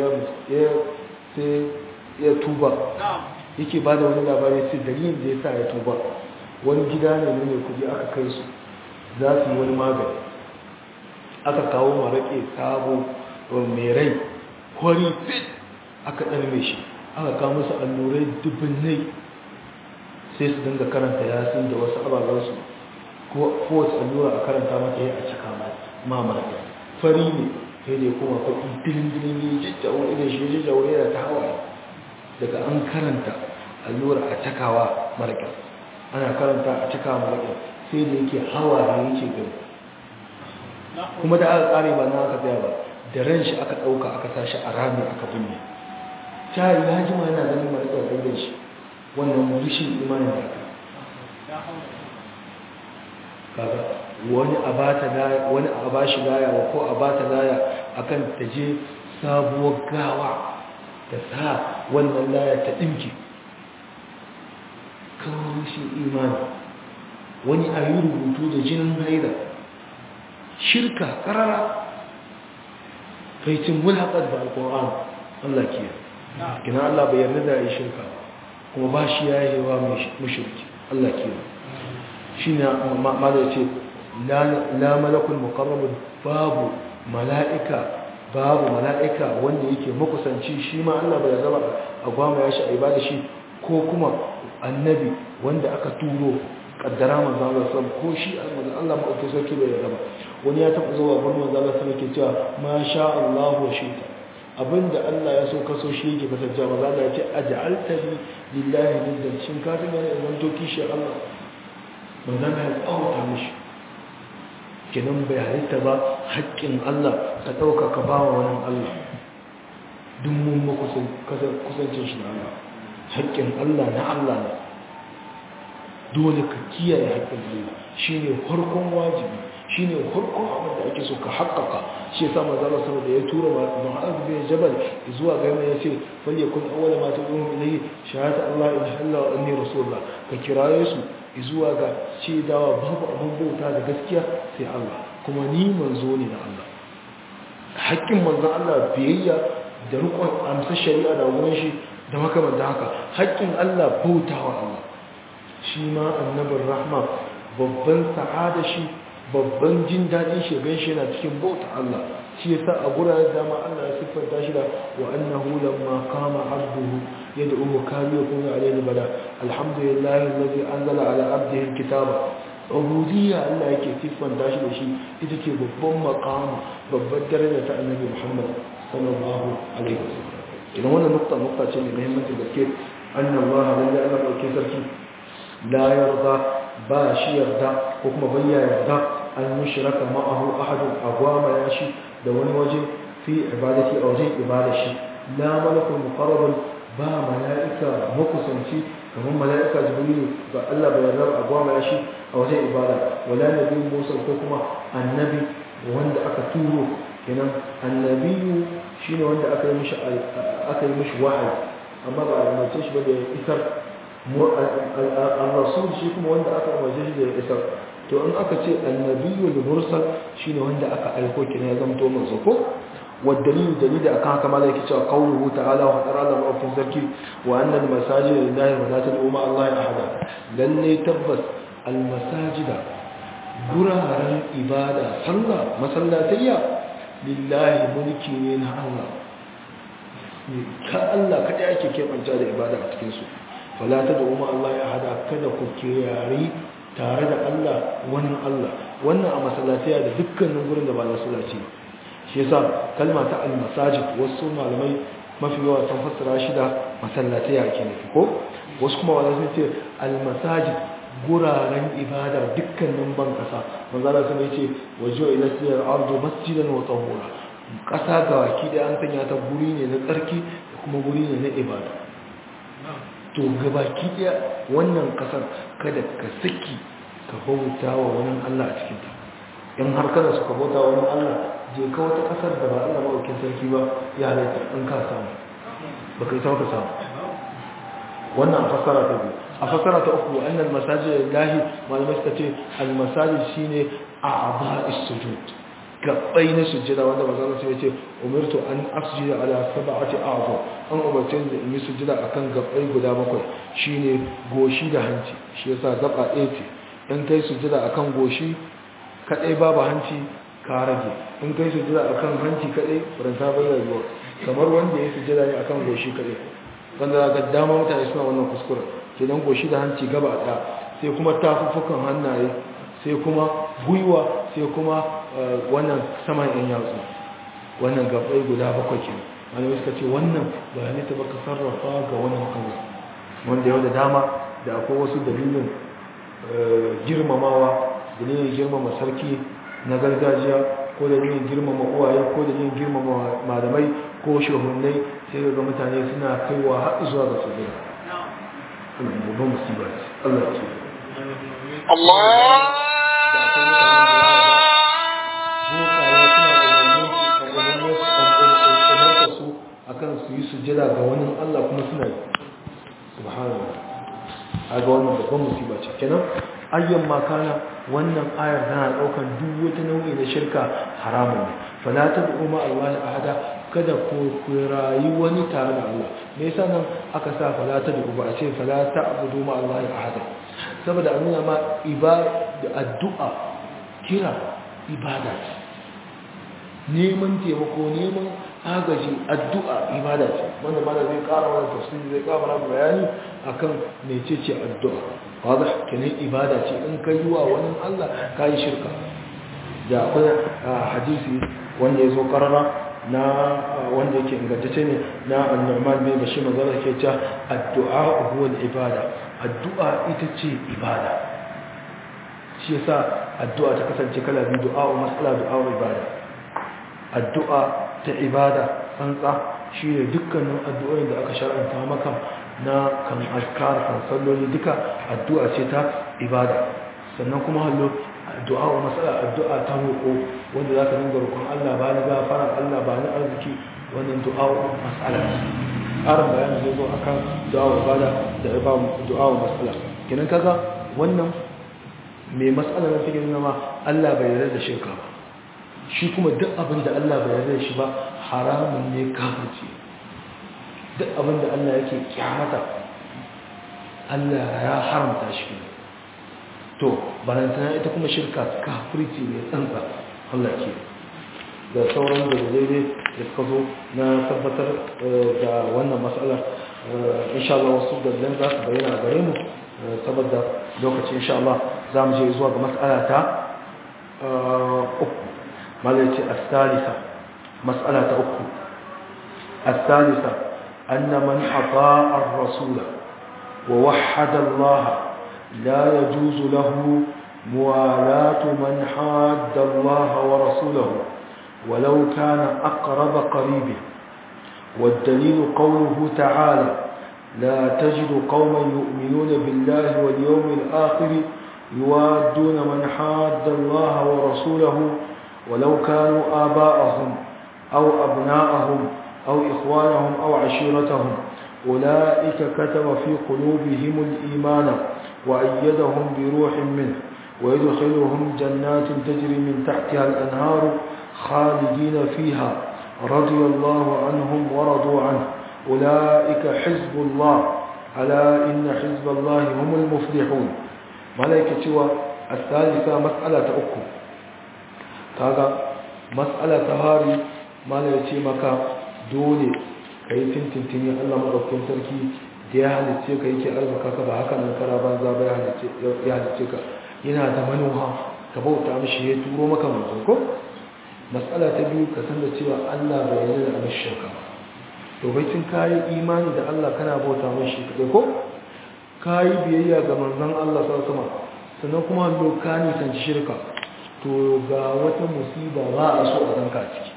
ya tuba yake ba da wani labari sai dalilin da ya sa ya tuba wani gida ne mai kudi aka kai su za su yi wani magani aka kawo maraƙe sabo mai rai kwari fit aka ɗarme shi aka kawo musu allurai dubbinai sai su dinga karanta yasin da wasu ababansu kowace allura a karanta mata ya a cika mamaka fari ne sai da ya koma faɗi dilin ya jajjawo idan shi jajjawo yana ta hawa daga an karanta allura a cakawa maraƙin ana karanta a cikawa maraƙin sai da yake hawa da yake gani kuma da aka ƙare ba na aka tsaya ba da ran shi aka ɗauka aka tashi a rami aka binne ta ya jima yana ganin maraƙin ɗaurin shi wannan rishin imanin da aka kaga wani a ba shi laya ko a ba ta laya akan ta je sabuwar gawa ta sa wannan laya ta ɗinki kawo rishin imani wani a yi rubutu da jinin haida shirka ƙarara faitin mulhaƙar ba alƙur'an Allah ke gina Allah bai yarda da ya shirka kuma ba shi ya yi wa mashirki Allah ke shi ne ma da ce la malakul muqarrabun babu mala'ika wanda yake makusanci shi ma Allah bai zaba a gwama ya shi a ibada shi ko kuma annabi wanda aka turo kaddara manzo Allah sallallahu ko shi Allah ma ake sarki bai zaba wani ya taba zuwa gurin manzo Allah sallallahu ke cewa ma sha Allah wa shita abinda Allah ya so kaso shi yake kasance manzo Allah ya ce aj'altani lillahi niddan shin ka tuna ne zan to kishi Allah manzo Allah ya tsawata mishi kenan bai halitta ba haƙƙin Allah ka ɗauka ka ba wa wani Allah duk mun kusancin shi na Allah haƙƙin Allah na Allah ne dole ka kiyaye haƙƙin Allah shi ne farkon wajibi shi ne farkon abin da ake so ka haƙƙaƙa shi ya sa mazala sama da ya tura ma'az bin jabal zuwa ga yana ya ce wal yakun awwala ma tad'uhum ilayhi shahadatu Allah ilaha illa wa anni rasulullah ka kiraye su zuwa ga shaidawa babu abin bauta da gaskiya sai Allah kuma ni manzo ne na Allah haƙƙin manzon Allah biyayya da rukun amsa shari'a da wurin shi da makamanta haka haƙƙin Allah bautawa Allah shi ma annabin rahma babban sa'ada shi babban jin daɗin shi gan shi yana cikin bauta Allah shi yasa a guraren dama Allah ya siffanta shi da wa annahu lamma qama abduhu yad'uhu kanu yakunu alayhi bala alhamdulillahi alladhi anzala ala abdihi alkitaba ubudiyya Allah yake siffanta shi da shi ita ce babban maqama babbar daraja ta annabi Muhammad sallallahu alaihi wasallam. idan wannan nukta ce mai muhimmanci gaske annallaha lillahi Allah dauke sarki la yarda ba shi yarda ko kuma bayya yarda an yushraka ma'ahu ahadun agwama ya shi da wani waje fi ibadati a wajen ibada shi la malakul muqarrabun ba mala'ika makusanci kamar mala'ika jibrilu ba Allah bai yarda agwama ya shi a wajen ibada wala nabi Musa ko kuma annabi wanda aka turo kenan annabiyu shine wanda aka yi mishi wahayi amma ba a mace shi ba da isar al-rasul shi kuma wanda aka umarce shi da isar. to in aka ce annabiyul mursal shine wanda aka aiko kina ya zama to manzo ko والدليل دليل أكان كما ذلك قوله تعالى وحضر الله وفي الزكي وأن المساجد لله ولا تدعوا مع الله أحدا لن يتبس المساجد قرارا إبادة صلى مسلاتية لله ملكي من الله كالله كتعيك كيف أنجاد إبادة أتكنسو فلا تدعوا مع الله أحدا كذا كياري tare da Allah wani Allah wannan a masallatiya da dukkanin gurin da ba masallaci shi yasa kalma ta al-masajid wasu malamai mafi yawa sun fassara shi da masallatiya ake nufi ko wasu kuma wanda sun ce al-masajid guraren ibada dukkanin ban kasa manzo Allah sun ce wajo ila siyar ardu masjidan wa tahura kasa ga waki da an sanya ta guri ne na tsarki da kuma guri ne na ibada to gabaki daya wannan kasar kada ka saki ka bauta wa wani Allah a cikin ta in har kana su ka bauta wa wani Allah je ka wata kasar da ba Allah ba wakil sarki ba ya halatta in ka samu ba kai sauka samu wannan a fassara ta biyu a fassara ta uku annal masajid lillahi malamai suka ce al masajid shine a'dha'is sujud gabbai na sujjada wanda manzon sai ya ce umirtu an asjuda ala sab'ati a'dha an umarce ni in yi sujjada akan gabbai guda bakwai shine goshi da hanci shi yasa gaba ɗaya ce in kai sujjada akan goshi kadai babu hanci ka rage in kai sujjada akan hanci kadai faranta bai rayuwa kamar wanda ya sujjada ne akan goshi kadai wanda ga dama mutane suna wannan kuskure kenan goshi da hanci gaba ɗaya sai kuma tafufukan hannaye sai kuma gwiwa sai kuma wannan saman yan yatsu wannan gabai guda bakwai ke wani suka ce wannan bayanai ta baka sarrafa ga wannan Allah wanda yau da dama da akwai wasu dalilin girmamawa dalilin girmama sarki na gargajiya ko dalilin girmama uwaye ko dalilin girmama malamai ko shehunai sai ga mutane suna kaiwa har zuwa ga sujjada wannan babban musiba ce Allah ce Allah akan su yi sujjada ga wani Allah kuma suna yi subhanallah a ga wannan babban musiba ce kenan ayyan makana wannan ayar tana daukan duk wata nau'i na shirka haramun ne fala tad'u ma Allah ahada kada ku rayi wani tare da Allah me yasa nan aka sa fala tad'u ba a ce fala ta'budu ma Allah ahada saboda a nuna ma ibada addu'a kira ibada neman taimako neman agaji addu'a ibada ce wanda mana zai kara wani tafsiri zai kara bayani akan mecece addu'a wadda kenan ibada ce in ka yi wa wani Allah ka yi shirka da akwai hadisi wanda ya zo karara na wanda yake ingantacce ne na annu'man bin bashir manzala ke cewa addu'a huwa ibada addu'a ita ce ibada shi yasa addu'a ta kasance kala biyu du'a wa mas'ala du'a wa ibada addu'a ta ibada tsantsa shi ne dukkanin addu'o'in da aka shar'anta maka na kan azkar kan salloli duka addu'a ce ta ibada sannan kuma hallo addu'a wa masala addu'a ta roƙo wanda za ka dinga roƙon Allah ba ni gafara Allah ba ni arziki wannan du'a wa masala ƙarin bayani zai zo akan du'a wa ibada da du'a wa masala kenan kaga wannan mai masala na take nuna ma Allah bai yarda da shirka ba shi kuma duk abin da Allah bai yarda shi ba haramun ne kafirci duk abin da Allah yake kyamata Allah ya haramta shi to barantana ita kuma shirka kafirci ne tsantsa Allah ke da sauran da daidai da suka zo na tabbatar da wannan matsalar insha Allah wasu dalilan za su bayyana gare mu saboda lokaci insha Allah za mu je zuwa ga mas'ala ta uku malaci as-salisa mas'ala ta uku as-salisa anna man ata'a ar-rasul wa wahhada Allah la yajuzu lahu muwalatu man hadda Allah wa rasulahu ولو كان أقرب قريبه والدليل قوله تعالى لا تجد قوما يؤمنون بالله واليوم الآخر يوادون من حاد الله ورسوله ولو كانوا آباءهم أو أبناءهم أو إخوانهم أو عشيرتهم أولئك كتب في قلوبهم الإيمان وأيدهم بروح منه ويدخلهم جنات تجري من تحتها الأنهار خالدين فيها رضي الله عنهم ورضوا عنه أولئك حزب الله ألا إن حزب الله هم المفلحون ملائكة الثالثة مسألة أكو كذا مسألة هاري ملائكة مكا دولي كي تنتني الله مدوكين تركي ya halice ka yake arzaka ka ba haka nan kara banza ba ya halice ka yana da manuha ka bauta mishi ya turo maka manzo ko mas'ala ta biyu ka san da cewa Allah bai yarda da shirka to bai tun kai imani da Allah kana bauta mishi kai ko kai biyayya ga manzon Allah sallallahu alaihi wasallam sannan kuma lokani san shirka to ga wata musiba ba a so a zanka ciki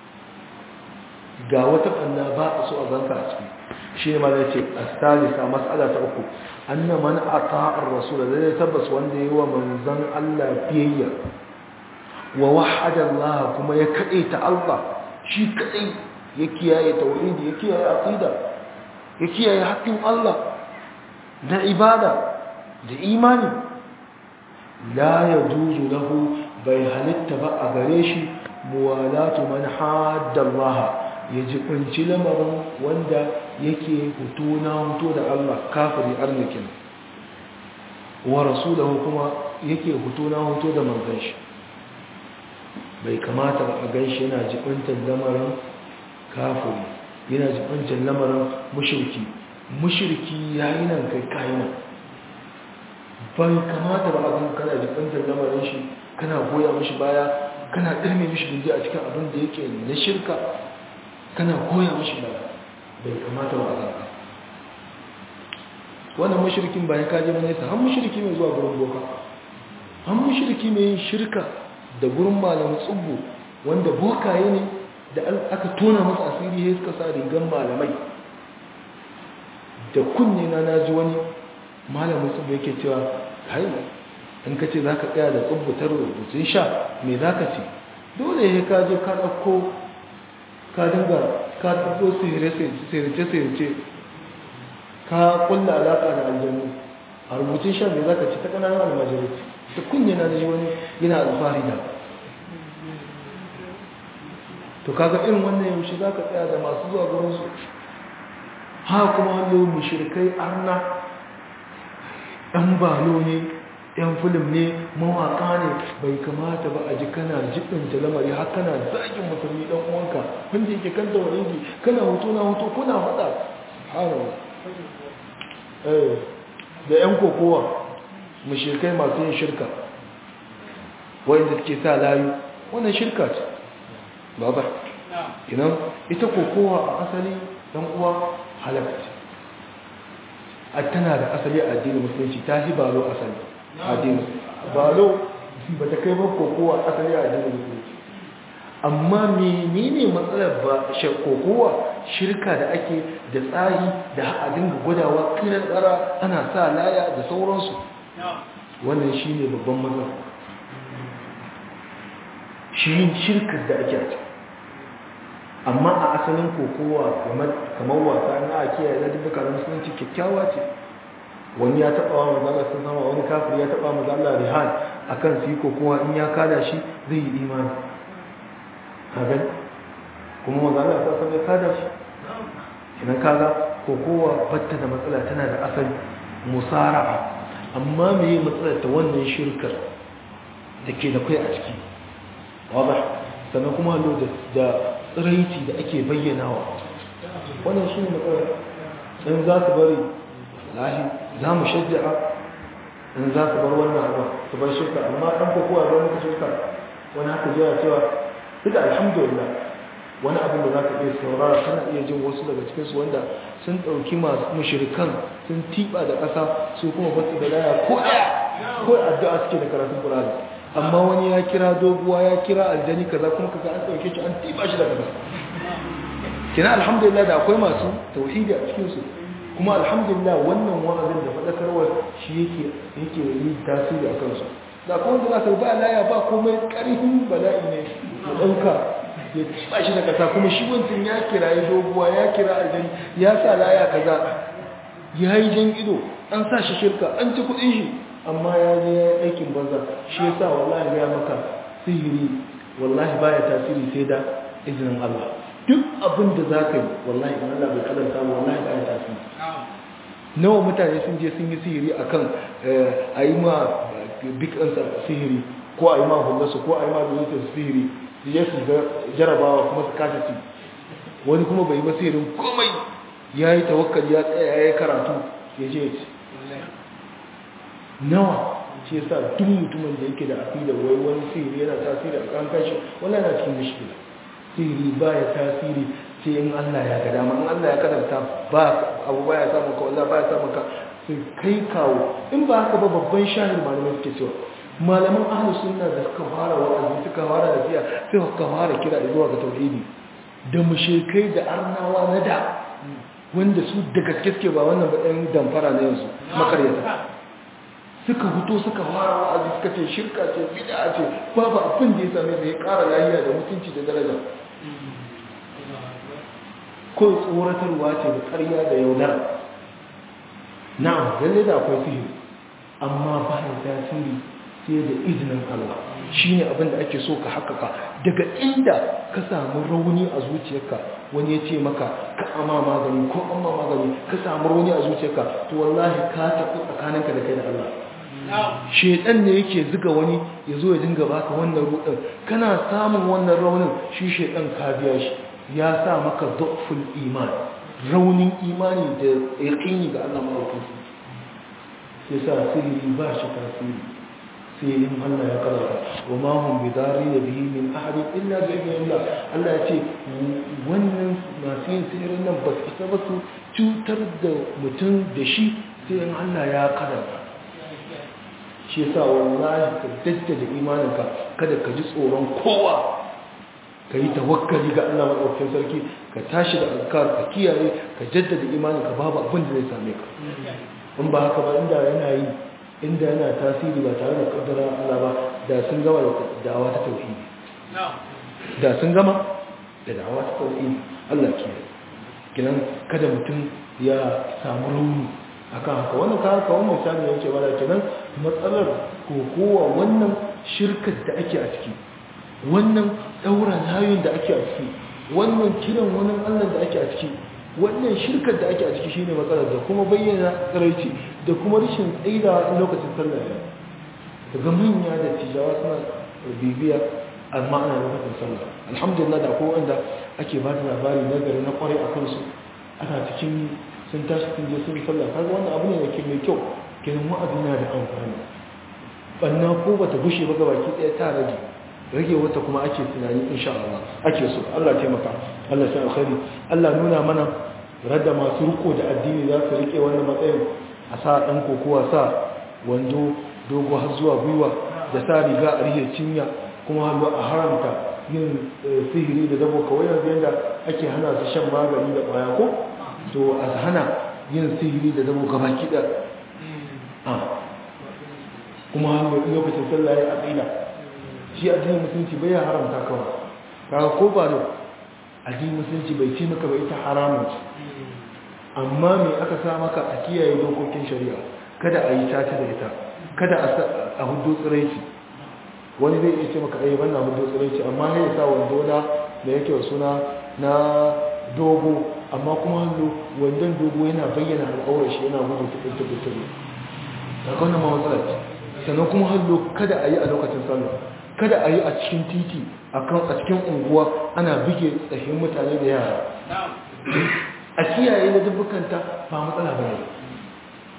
ga wata kanna ba a so a zanka ciki shi ma zai ce as-salisa mas'ala ta uku anna man ata'a ar-rasul zai tabbas wanda yayi wa manzon Allah biyayya wa wahada Allah kuma ya kadaita Allah shi kadai ya kiyaye tauhidi ya kiyaye aqida ya kiyaye haƙƙin Allah da ibada da imani la yajuzu lahu bai halitta ba a gare shi muwalatu man hadda Allah ya jibinci lamarin wanda yake hutu na hutu da Allah kafiri arnikin wa rasulahu kuma yake hutu na hutu da manzon shi bai kamata ba a ganshi yana jibintar lamarin kafiri yana jibintar lamarin mushriki yayi nan kai kai nan bai kamata ba a gan kana jibintar lamarin shi kana goya mishi baya kana dirme mishi bindi a cikin abin da yake na shirka kana koya mashi ba bai kamata ba a zaka wannan mashirikin bayan kaje mana yasa har mashiriki mai zuwa gurin boka har mashiriki mai yin shirka da gurin malamin tsubbu wanda bokaye ne da aka tona masa asiri ya suka sa rigan malamai da kunne na naji wani malamin tsubbu yake cewa kai in ka ce za ka tsaya da tsubbu ta rubutun sha me za ka ce dole ya kaje ka ɗauko ka dinga ka tafi sirce ka kulla alaƙa da aljanu a rubutun shan mai za ka ci ta ƙananan almajirci da kunya na ji wani yana alfahari da to kaga irin wannan yaushe za ka tsaya da masu zuwa gurinsu ha kuma wani yau mushrikai arna ɗan balo ne ‘yan filim ne mawaƙa ne bai kamata ba a ji kana jibinta lamari har kana zagin musulmi ɗan uwanka wanda yake kan tawarinki kana hoto na hoto kuna faɗa hana da ‘yan kokowa mashirkai masu yin shirka wanda suke sa layu wannan shirka ce ba ba inan ita kokowa a asali ɗan uwa halakta a tana da asali a addinin musulunci ta hi balo asali addini balo ba ta kai ba kokowa asali a addinin musulunci amma menene matsalar ba kokowa shirka da ake da tsari da a dinga gwadawa kiran tsara ana sa laya da sauransu wannan shine babban matsala shi shirkar da ake a amma a asalin kokowa kamar wasa na a kiyaye da duka da musulunci kyakkyawa ce wani ya taɓa wa mazala sun sama wani kafir ya taɓa mazala rihan a kan su yi kokowa in ya kada shi zai yi imani hagan kuma mazala ta sami kada shi idan kaga kokowa batta da matsala tana da asali musara'a amma me yi matsala ta wannan shirkar da ke da kai a ciki wadda sannan kuma da tsiraici da ake bayyanawa wannan shi ne matsala in za su bari lahi za mu shajja'a in za su bar wannan abu su bar shirka amma ɗan kokowa bar muka shirka wani haka jiya cewa duk alhamdulillah wani abin da za ka iya saurara kana iya jin wasu daga cikinsu wanda sun ɗauki masu mushrikan sun tiba da ƙasa su kuma basu da laya ko ɗaya ko addu'a suke da karatun Qur'ani amma wani ya kira doguwa ya kira aljani kaza kuma kaga an ɗauke shi an tiba shi da ƙasa kina alhamdulillah da akwai masu tauhidi a cikinsu kuma alhamdulillah wannan wa'azin da faɗakarwar shi yake yi tasiri a kansu da kuma wanda za ka ba laya ba komai ƙarfin bala'i ne ya ɗauka ya ba shi da kasa kuma shi wancan ya kira ya doguwa ya kira aljani ya sa laya kaza ya yi jan ido an sa shi shirka an ci kudin shi amma ya je ya yi aikin banza shi ya sa wallahi ya maka sihiri wallahi baya tasiri sai da izinin Allah duk abin da za ka yi wallahi in Allah bai kadanta ba wallahi baya tasiri nawa mutane sun je sun yi sihiri akan a yi ma big answer sihiri ko a yi ma hullasu ko a yi ma duniya sihiri ya su jarabawa kuma su kasa ci wani kuma bai basirin komai ya yi tawakkali ya tsaya ya yi karatu ya je ci nawa shi yasa duk mutumin da yake da aqida wai wani sihiri yana tasiri a kan kashi wala yana cikin mushkila sihiri ba ya tasiri sai in Allah ya ga dama in Allah ya kadanta ba abu ba ya samu ka wallahi ba ya samu ka sai kai kawo in ba haka ba babban shahid malamai suke cewa malaman ahlus sunna da suka fara wa'azi suka fara nasiha sai suka fara kira zuwa ga tauhidi da mushrikai da arnawa na da wanda su da gaske suke ba wannan ba ɗan damfara na yanzu makaryata suka fito suka fara wa'azi suka ce shirka ce bid'a ce babu abin da ya same su ya ƙara lafiya da mutunci da daraja ko tsoratarwa ce da ƙarya da yaudara na'am lalle da akwai sihiri amma ba ya tasiri sai da izinin Allah shi ne abin da ake so ka haƙaƙa daga inda ka samu rauni a zuciyarka wani ya ce maka ka ama magani ko amma magani ka samu rauni a zuciyarka to wallahi ka tafi tsakaninka da kai da Allah shedan ne yake zuga wani ya zo ya dinga baka wannan rudin kana samun wannan raunin shi shedan ka biya shi ya sa maka dhaful iman raunin imani da yaqini ga Allah madaukakin sai sa sirri ba shi tasiri sai in Allah ya karanta wa ma hum bidari bihi min ahad illa bi idnillah Allah ya ce wannan masu yin sihirin nan ba su isa ba su cutar da mutum da shi sai in Allah ya karanta shi yasa wallahi ka daddada imaninka kada ka ji tsoron kowa ka yi tawakkali ga Allah madaukakin sarki ka tashi da azkar ka kiyaye ka jaddada imaninka babu abin da zai same ka in ba haka ba inda yana tasiri ba tare da kaddara Allah ba da sun gama da da'awa ta tauhidi da sun gama da da'awa ta tauhidi Allah ke kinan kada mutum ya samu rauni akan haka wannan ka wannan misali yake bada kinan matsalar kokowa wannan shirkar da ake a ciki wannan daura layoyin da ake a ciki wannan kiran wannan Allah da ake a ciki wannan shirkar da ake a ciki shine matsalar da kuma bayyana tsaraici da kuma rashin tsaida a lokacin sallah daga manya da tijawa suna bibiya amma ana lokacin sallah alhamdulillah da akwai wanda ake ba da labari na gari na kwarai a kansu ana cikin sun tashi sun je sun sallah kaga wannan abu ne da ke mai kyau kenan wa'azi na da amfani banna ko bata gushe ba gabaki ɗaya ta rage wata kuma ake tunani insha Allah ake so Allah taimaka Allah sai alkhairi Allah nuna mana radda masu riko da addini za su rike wannan matsayin a sa dan kokowa sa wando dogo har zuwa gwiwa da sa riga a rihe cinya kuma har a haramta yin sihiri da dabo kawai yanzu yanda ake hana su shan magani da kwaya ko to a hana yin sihiri da dabo gabaki da kuma har lokacin sallah ya aqida shi addinin musulunci bai haramta kawai kaga ko ba da addinin musulunci bai ce maka ba ita haramun ce amma me aka sa maka a kiyaye dokokin shari'a kada a yi caci da ita kada a hudu tsiraici wani zai iya ce maka ai ban na hudu tsiraici amma ya sa wando na da yake suna na dogo amma kuma hannu wandon dogo yana bayyana al'aurar shi yana gudu tukur-tukur ta kwanan ma matsala ce sannan kuma hannu kada a yi a lokacin sallah kada a yi a cikin titi a cikin unguwa ana bige tsahin mutane da yara a kiyaye da dubbukanta ba matsala ba ne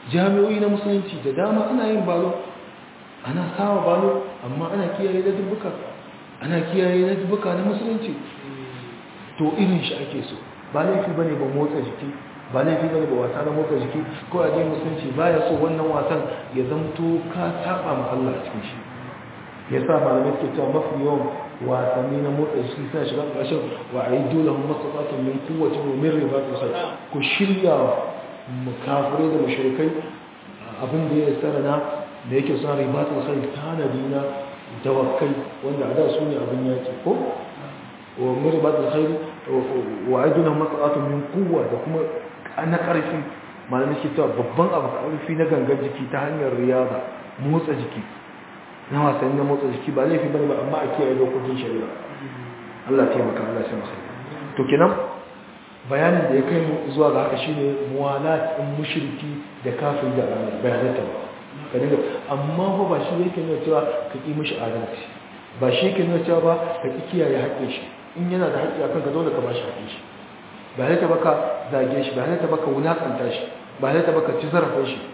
jami'o'i na musulunci da dama ana yin balo, ana sawa balo, amma ana kiyaye da dubbuka, ana kiyaye da dubbuka na musulunci. To irin shi ake so, ba laifi bane ba motsa jiki, ba laifi bane ba wasa na motsa jiki, ko a jin musulunci baya so wannan wasan ya zamto ka saba ma Allah a cikin shi. Yasa malamai suke cewa mafi yawan wasanni na motsa jiki suna shiga ƙarshen wa aidu lahum mastata'tum min quwwatin wa min ribatil khayl. Ku shirya mukafirai da mushrikai abin da ya sarana da yake suna ribatul khayr, tanadi na dawakkai wanda a da su ne abin yaki ko wa min ribatul khayr wa aidu lahum mastata'tum min quwwa, da kuma na ƙarfi. Malamai suke cewa babban abu ƙarfi na gangan jiki ta hanyar riyada, motsa jiki na wasanni na motsa jiki ba laifi bane ba, amma a kiyaye dokokin shari'a. Allah taimaka, Allah ya masa. To kenan bayanin da ya kai mu zuwa ga haka shine muwalat in mushriki da kafiri da bayanan ta ba. Ka dinga amma fa ba shi yake nuna cewa ka ki mishi adalci, ba shi yake nuna cewa ba ka ki kiyaye haƙƙin shi. In yana da haƙƙi akan ka dole ka bashi haƙƙin shi. Ba halatta baka zage shi, ba halatta baka wulakanta shi, ba halatta baka ci zarafin shi.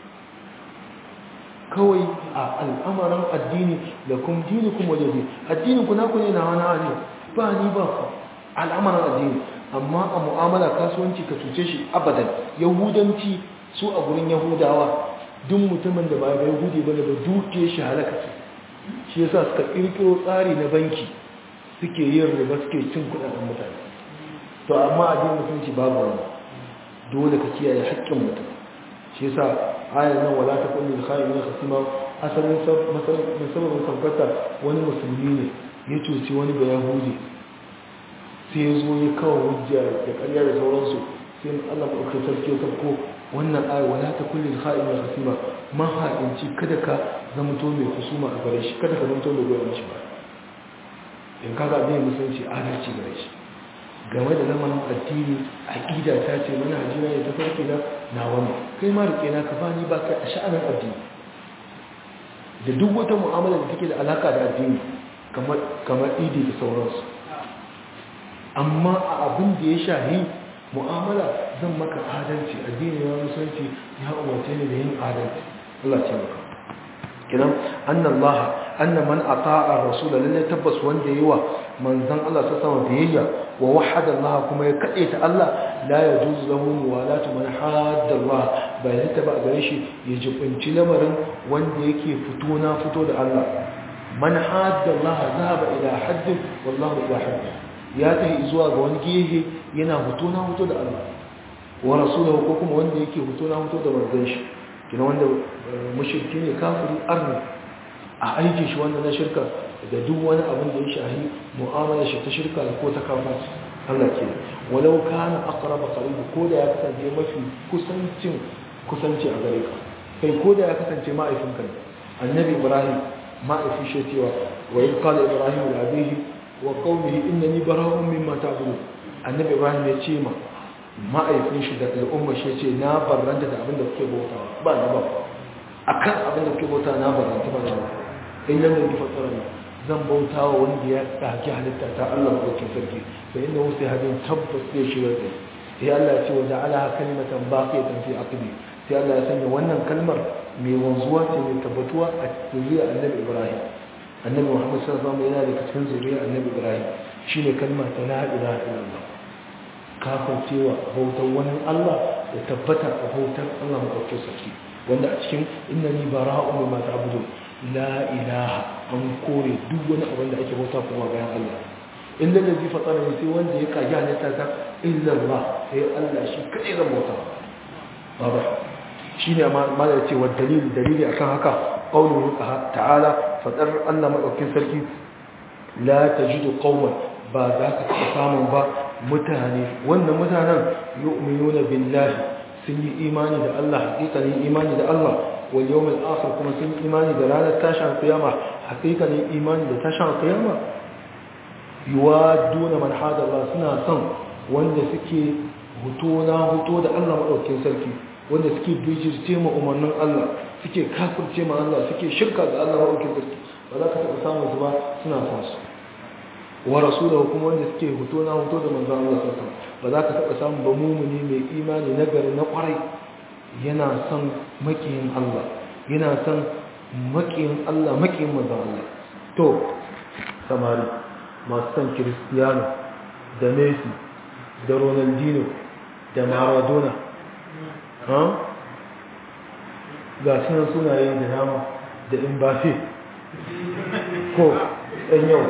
Kawai a al'amarin addini da kuma dini kuma wajen addinin ku naku ne na wani ne, ba ni ba ku al'amarin addini. Amma a mu'amala kasuwanci ka cuce shi abadan. Yahudanci su a gurin yahudawa duk mutumin da ba ya yahudi ba da ba duke shi halaka ce, shi yasa suka kirkiro tsari na banki suke yin riba, suke cin kudaden mutane. To amma addinin mutunci babu wani, dole ka kiyaye haƙƙin mutum. Shi yasa ayar nan wala ta kullu khairin khasima asalin sababin saukata wani musulmi ne ya cuci wani da yahudi, sai ya zo ya kawo hujja da ƙarya da sauransu, sai Allah maɗaukar sarki ya sauko wannan ayar wala ta kullu khairin khasima, mahaifinci kada ka zamto mai husuma a gare shi, kada ka zamto mai goyon shi ba. In kaga abin musulunci adalci gare shi game da lamarin addini, aqida ta ce mana hajjina ya tafarki na wani kai ma rike na ka bani ba kai a sha'anin addini da duk wata mu'amala da take da alaka da addini kamar idi da sauransu. Amma a abin da ya shahi mu'amala zan maka adalci, addini ya musulunci ya umarce ni da yin adalci. Allah ce maka kinan anna man ata'a rasul lalle tabbas wanda yayi wa manzon Allah sallallahu alaihi wasallam wa wahada Allah kuma ya kadaita Allah la yajuzu lahu walatu man hadda Allah, bai ta ba gare shi ya jibinci lamarin wanda yake fito na fito da Allah. Man hadda Allah zahaba ila hadd wallahu ila hadd, ya tafi zuwa ga wani gehe yana fito na fito da Allah wa rasuluhu, ko kuma wanda yake fito na fito da manzon shi, kina wanda mushriki ne, kafiri, arni a aikin shi wanda na shirka da duk wani abin da ya shahi mu'amala shi ta shirka ko ta kafirci. Allah ke walau kana aqraba qarib, ko da ya kasance mafi kusanci a gare ka, kai ko da ya kasance ma'aifinka ne. Annabi Ibrahim ma'aifi shi cewa wa in qala Ibrahim li abihi wa qawmihi innani bara'un mimma ta'budun. Annabi Ibrahim ya ce ma ma'aifin shi da al'umma shi ce na barranta da abin da kuke bautawa, ba na ba akan abin da kuke bautawa na barranta ba na ba. In lam yakun fatarani, zan bautawa wanda ya daki halitta ta Allah madaukakin sarki, fa inna hu sayhadin tabbas sai shi wanda sai Allah ya ce wa ja'alaha kalimatan baqiyatan fi aqbi, sai Allah ya sanya wannan kalmar mai wanzuwa ce mai tabbatuwa a zuriyar Annabi Ibrahim. Annabi Muhammad sallallahu alaihi wasallam yana da cikin zuriyar Annabi Ibrahim, shine kalma ta la ilaha illallah, kafin cewa bautar wani Allah da tabbata a bautar Allah madaukakin sarki, wanda a cikin innani bara'un mimma ta'budun, la ilaha an kore duk wani abin da ake bauta kuma bayan Allah. Inda da zai fatsara ne sai wanda ya kaji halitta ta illallah, sai Allah shi kaɗai zan bauta ba. Shi ne ma da ce wa dalili akan haka ƙaunin ta'ala fatsar Allah maɗaukin sarki la ta ji da ƙaunar ba za ka taɓa samun ba mutane, wannan mutanen yu'minuna billahi sun yi imani da Allah, haƙiƙanin imani da Allah, wal yawmil akhir kuma sun imani da ranar tashin kiyama, haƙiƙanin imani da tashin kiyama. Yuwaduna man hada Allah, suna son wanda suke huto da Allah madaukakin sarki, wanda suke bijirce ma umarnin Allah, suke kafirce ma Allah, suke shirka ga Allah madaukakin sarki, ba za ka taɓa samun su ba suna son su. Wa rasulahu kuma wanda suke huto da manzon Allah sallallahu alaihi wasallam, ba za ka taɓa samun ba mumuni mai imani nagari na kwarai yana son makiyin Allah yana son makiyin Allah makiyin manzon Allah to samari masu son Cristiano da Messi da Ronaldinho da Maradona ga sunan sunaye da nama da Mbappe ko ɗan yau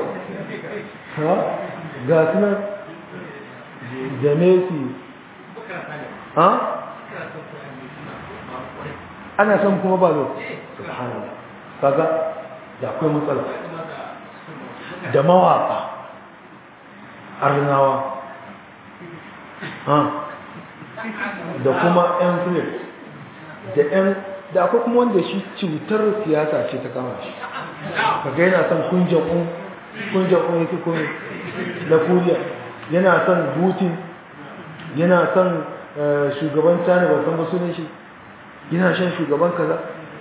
ga sunan da Messi ana son kuma ba zo subhanallah kaga da akwai matsala da mawaka arnawa da kuma yan flip da akwai kuma wanda shi cutar siyasa ce ta kama shi kaga yana son kunjan yake kuma na kuriya yana son putin yana son shugaban China ba san ba sunan shi yana shan shugaban kaza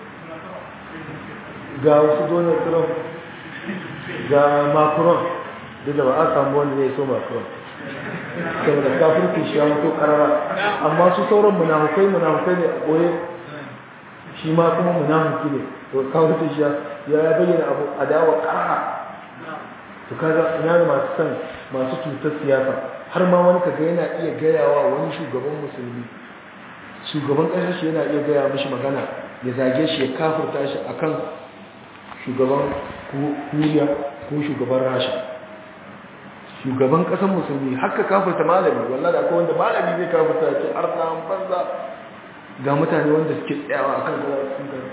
ga wasu Donald Trump ga Macron da ba a samu wanda zai so Macron saboda kafirci shi ya mutu karara amma su sauran munafukai ne a ɓoye shi ma kuma munafuki ne to kafirci shi ya bayyana abu adawa karara to kaga ina da masu cutar siyasa har ma wani kaga yana iya gayawa wani shugaban musulmi shugaban ƙasar shi yana iya gaya mishi magana ya zage shi ya kafirta shi akan shugaban Koriya ko shugaban Rasha shugaban ƙasar musulmi haka kafirta malami wallahi da akwai wanda malami zai kafirta ce arna banza ga mutane wanda suke tsayawa akan sun gani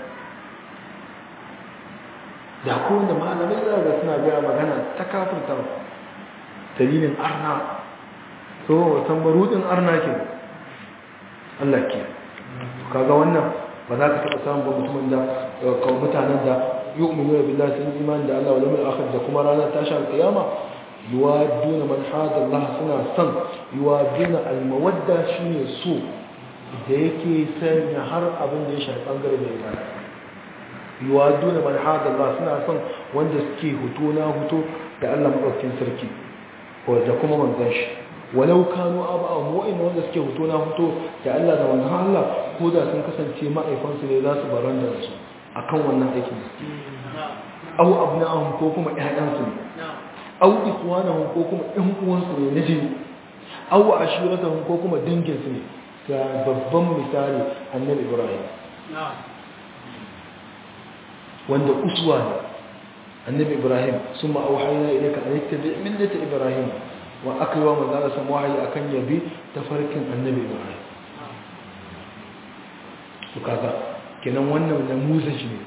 da akwai wanda malamai za ga suna gaya magana ta kafirta dalilin arna so watan barudin arna ke Allah ke kaga wannan ba za ka taɓa samun ba mutumin da mutanen da yu'minu billahi sun imani da Allah wal yawmil akhir da kuma ranar tashi al-qiyama yuwaduna man hada Allah suna son yuwaduna al-mawadda shine so da yake sanya har abin da ya shafi bangare da ibada yuwaduna man hada Allah suna son wanda suke huto na huto da Allah madaukakin sarki ko da kuma manzon shi walau kanu aba'ahum wa'in wanda suke huto na huto da Allah da manzon Allah ko da sun kasance ma'aifansu ne za su baranda da su akan wannan aikin da suke aw abna'ahum ko kuma ƴaƴansu ne aw ikhwanahum ko kuma ƴan uwansu ne na jini aw ashiratahum ko kuma danginsu ne ga babban misali annabi Ibrahim wanda uswa ne annabi Ibrahim summa auhayna ilayka an tattabi' millata Ibrahim wa akwa manzala sam wahayi akan yabi tafarkin annabi Ibrahim to kaga kenan wannan namuzaji ne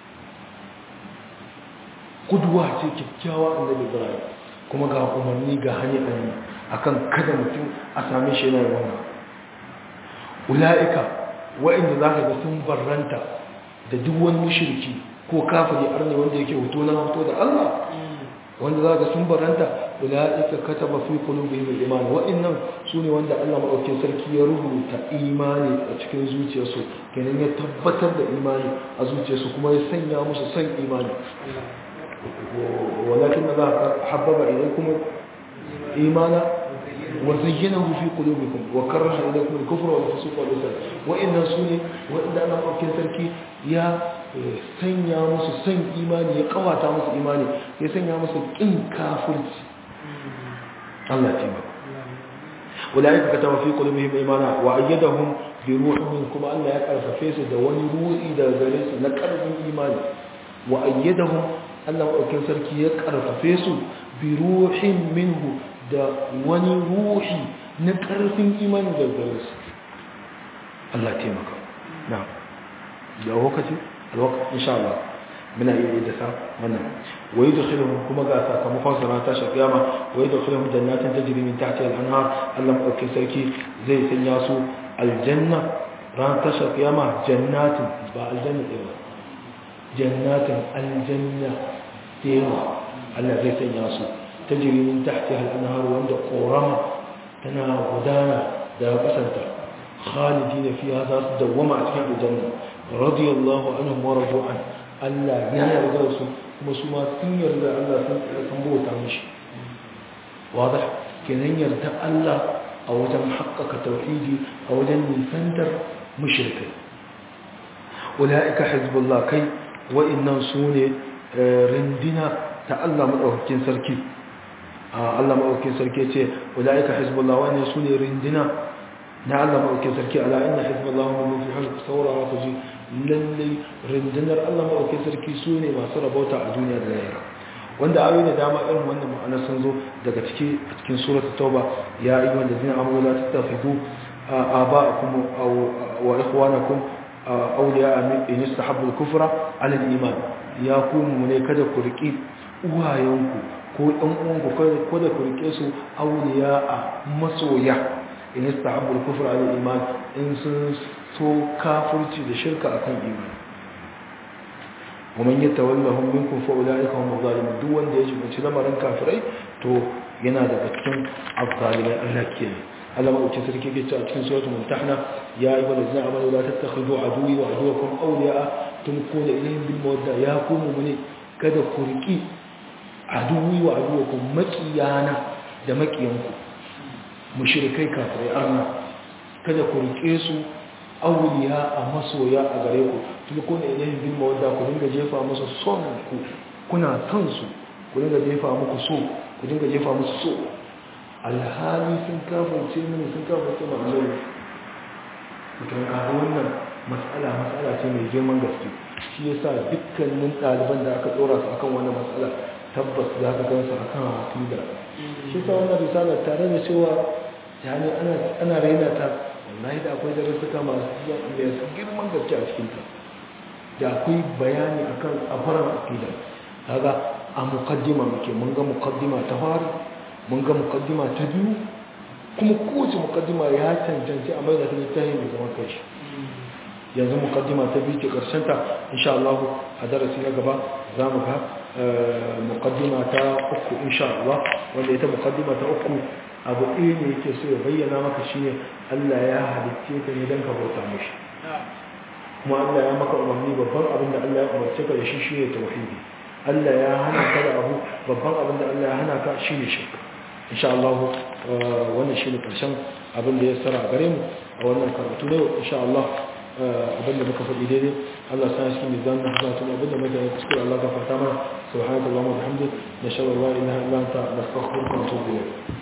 kudwa ce kikkiawa annabi Ibrahim kuma ga umarni ga hani akan kada mutum a same shi yana wannan ulaika wa'inda zaka ga sun barranta da duk wani mushriki ko kafiri arne wanda yake hoto na hoto da Allah wanda zaka sun barranta ulaika kataba fi qulubihim al-iman wa'innan sune wanda Allah madaukakin sarki ya rubuta imani a cikin zuciyarsu kenan ya tabbatar da imani a zuciyarsu kuma ya sanya musu san imani walakin Allah habbaba ilaykum imana wa zayyanahu fi qulubikum wa karaha ilaykum al-kufra wal fusuq wal isyan wa'innan sune wanda Allah madaukakin sarki ya sanya musu san imani ya kawata musu imani ya sanya musu kin kafirci Allah ya taimaka ulaika kataba fi qulubihim imana wa ayyadahum bi ruhin kuma Allah ya karfafe su da wani ruhi daga gare su na karfin imani wa ayyadahum Allah madaukakin sarki ya karfafe su bi ruhin minhu da wani ruhi na karfin imani daga gare su Allah ya taimaka na'am da lokaci الوقت إن شاء الله من الإدساء منه ويدخلهم كما قال كما فصل تاشا قيامة ويدخلهم جنات تجري من تحتها الأنهار ألم أكل سيكي زي سنياسو الجنة ران تاشا قيامة جنات با الجنة إيوه جنات الجنة إيوه ألا زي سنياسو تجري من تحتها الأنهار وعند قورما تنا غدانا دا بسنتا خالدين فيها ذات دوما أتكين الجنة رضي الله عنهم ورضوا عنه ألا يرضى مسوما يرضى الله سنبوت عنش واضح كان يرضى الله أو جم حقق توحيدي أو جم سنتر mushrikai ulaika hizbullah kai wa'innan sune rindina ta Allah madaukakin sarki Allah madaukakin sarki ce ulaika hizbullah wa'innan sune rindina na Allah madaukakin sarki ala inna hizballah hum muflihun saura ku ji lalle rindinar Allah madaukakin sarki sune masu rabauta a duniya da lahira wanda ayoyi da dama irin wannan ma'ana sun zo daga cikin suratul tauba ya ayyuhal ladzina amanu la tattakhidhu aba'akum wa ikhwanakum awliya'a in istahabbu al-kufra 'ala al-iman ya ku ne kada ku riki uwayenku ko ɗan uwanku kada ku rike su awliya'a masoya in istahabbu al-kufra 'ala al-iman in sun so kafirci da shirka akan imani ومن يتولهم منكم فاولئك هم الظالمون duk wanda ya jibanci lamarin kafirai to yana daga cikin azzalimai Allah kenan Allah ma uce sarki yake cewa cikin suratul mumtahana ya ayyuhal ladzina amanu la tattakhidhu aduwwi wa aduwwakum awliya'a tulquna ilayhim bil mawadda ya kumu mune kada ku riki aduwwi wa aduwwakum makiyana da makiyanku mushrikai kafirai arna kada ku rike su awliya a masoya a gare ku tulkuna ilayhim bil mawadda ku dinga jefa musu son ku kuna son su ku dinga jefa muku so ku dinga jefa musu so alhali sun kafirce mini sun kafirce ma'amari mutum ka wannan matsala ce mai girman gaske shi yasa dukkanin ɗaliban da aka tsora su akan wannan matsala tabbas za ka gansu akan aqida shi yasa wannan risala tare da cewa yani ana raina ta wallahi da akwai darussuka masu girman gaske a cikinta da akwai bayani akan afaran aqida kaga a muqaddima muke mun ga muqaddima ta fari mun ga muqaddima ta biyu kuma kowace muqaddima ya cancanci a mai da ta littafi mai zaman kai yanzu muqaddima ta biyu ke karshen ta insha Allah a darasi na gaba za mu ga muqaddima ta uku insha Allah wanda ita muqaddima ta uku abu ɗaya ne yake so ya bayyana maka shine Allah ya halicce ka ne don ka bauta mishi kuma Allah ya maka umarni babban abin da Allah ya umarce ka da shi shine tauhidi Allah ya hana ka da abu babban abin da Allah ya hana ka shine shirka insha Allah wannan shine karshen abin da ya sara a gare mu a wannan karatu ne insha Allah abin da muka faɗi daidai Allah sa shi ne zan hasatu abin da muka yi kuskure Allah ka fata mana subhanallahi wa bihamdihi nashhadu an la ilaha illa anta nastaghfiruka wa natubu ilayk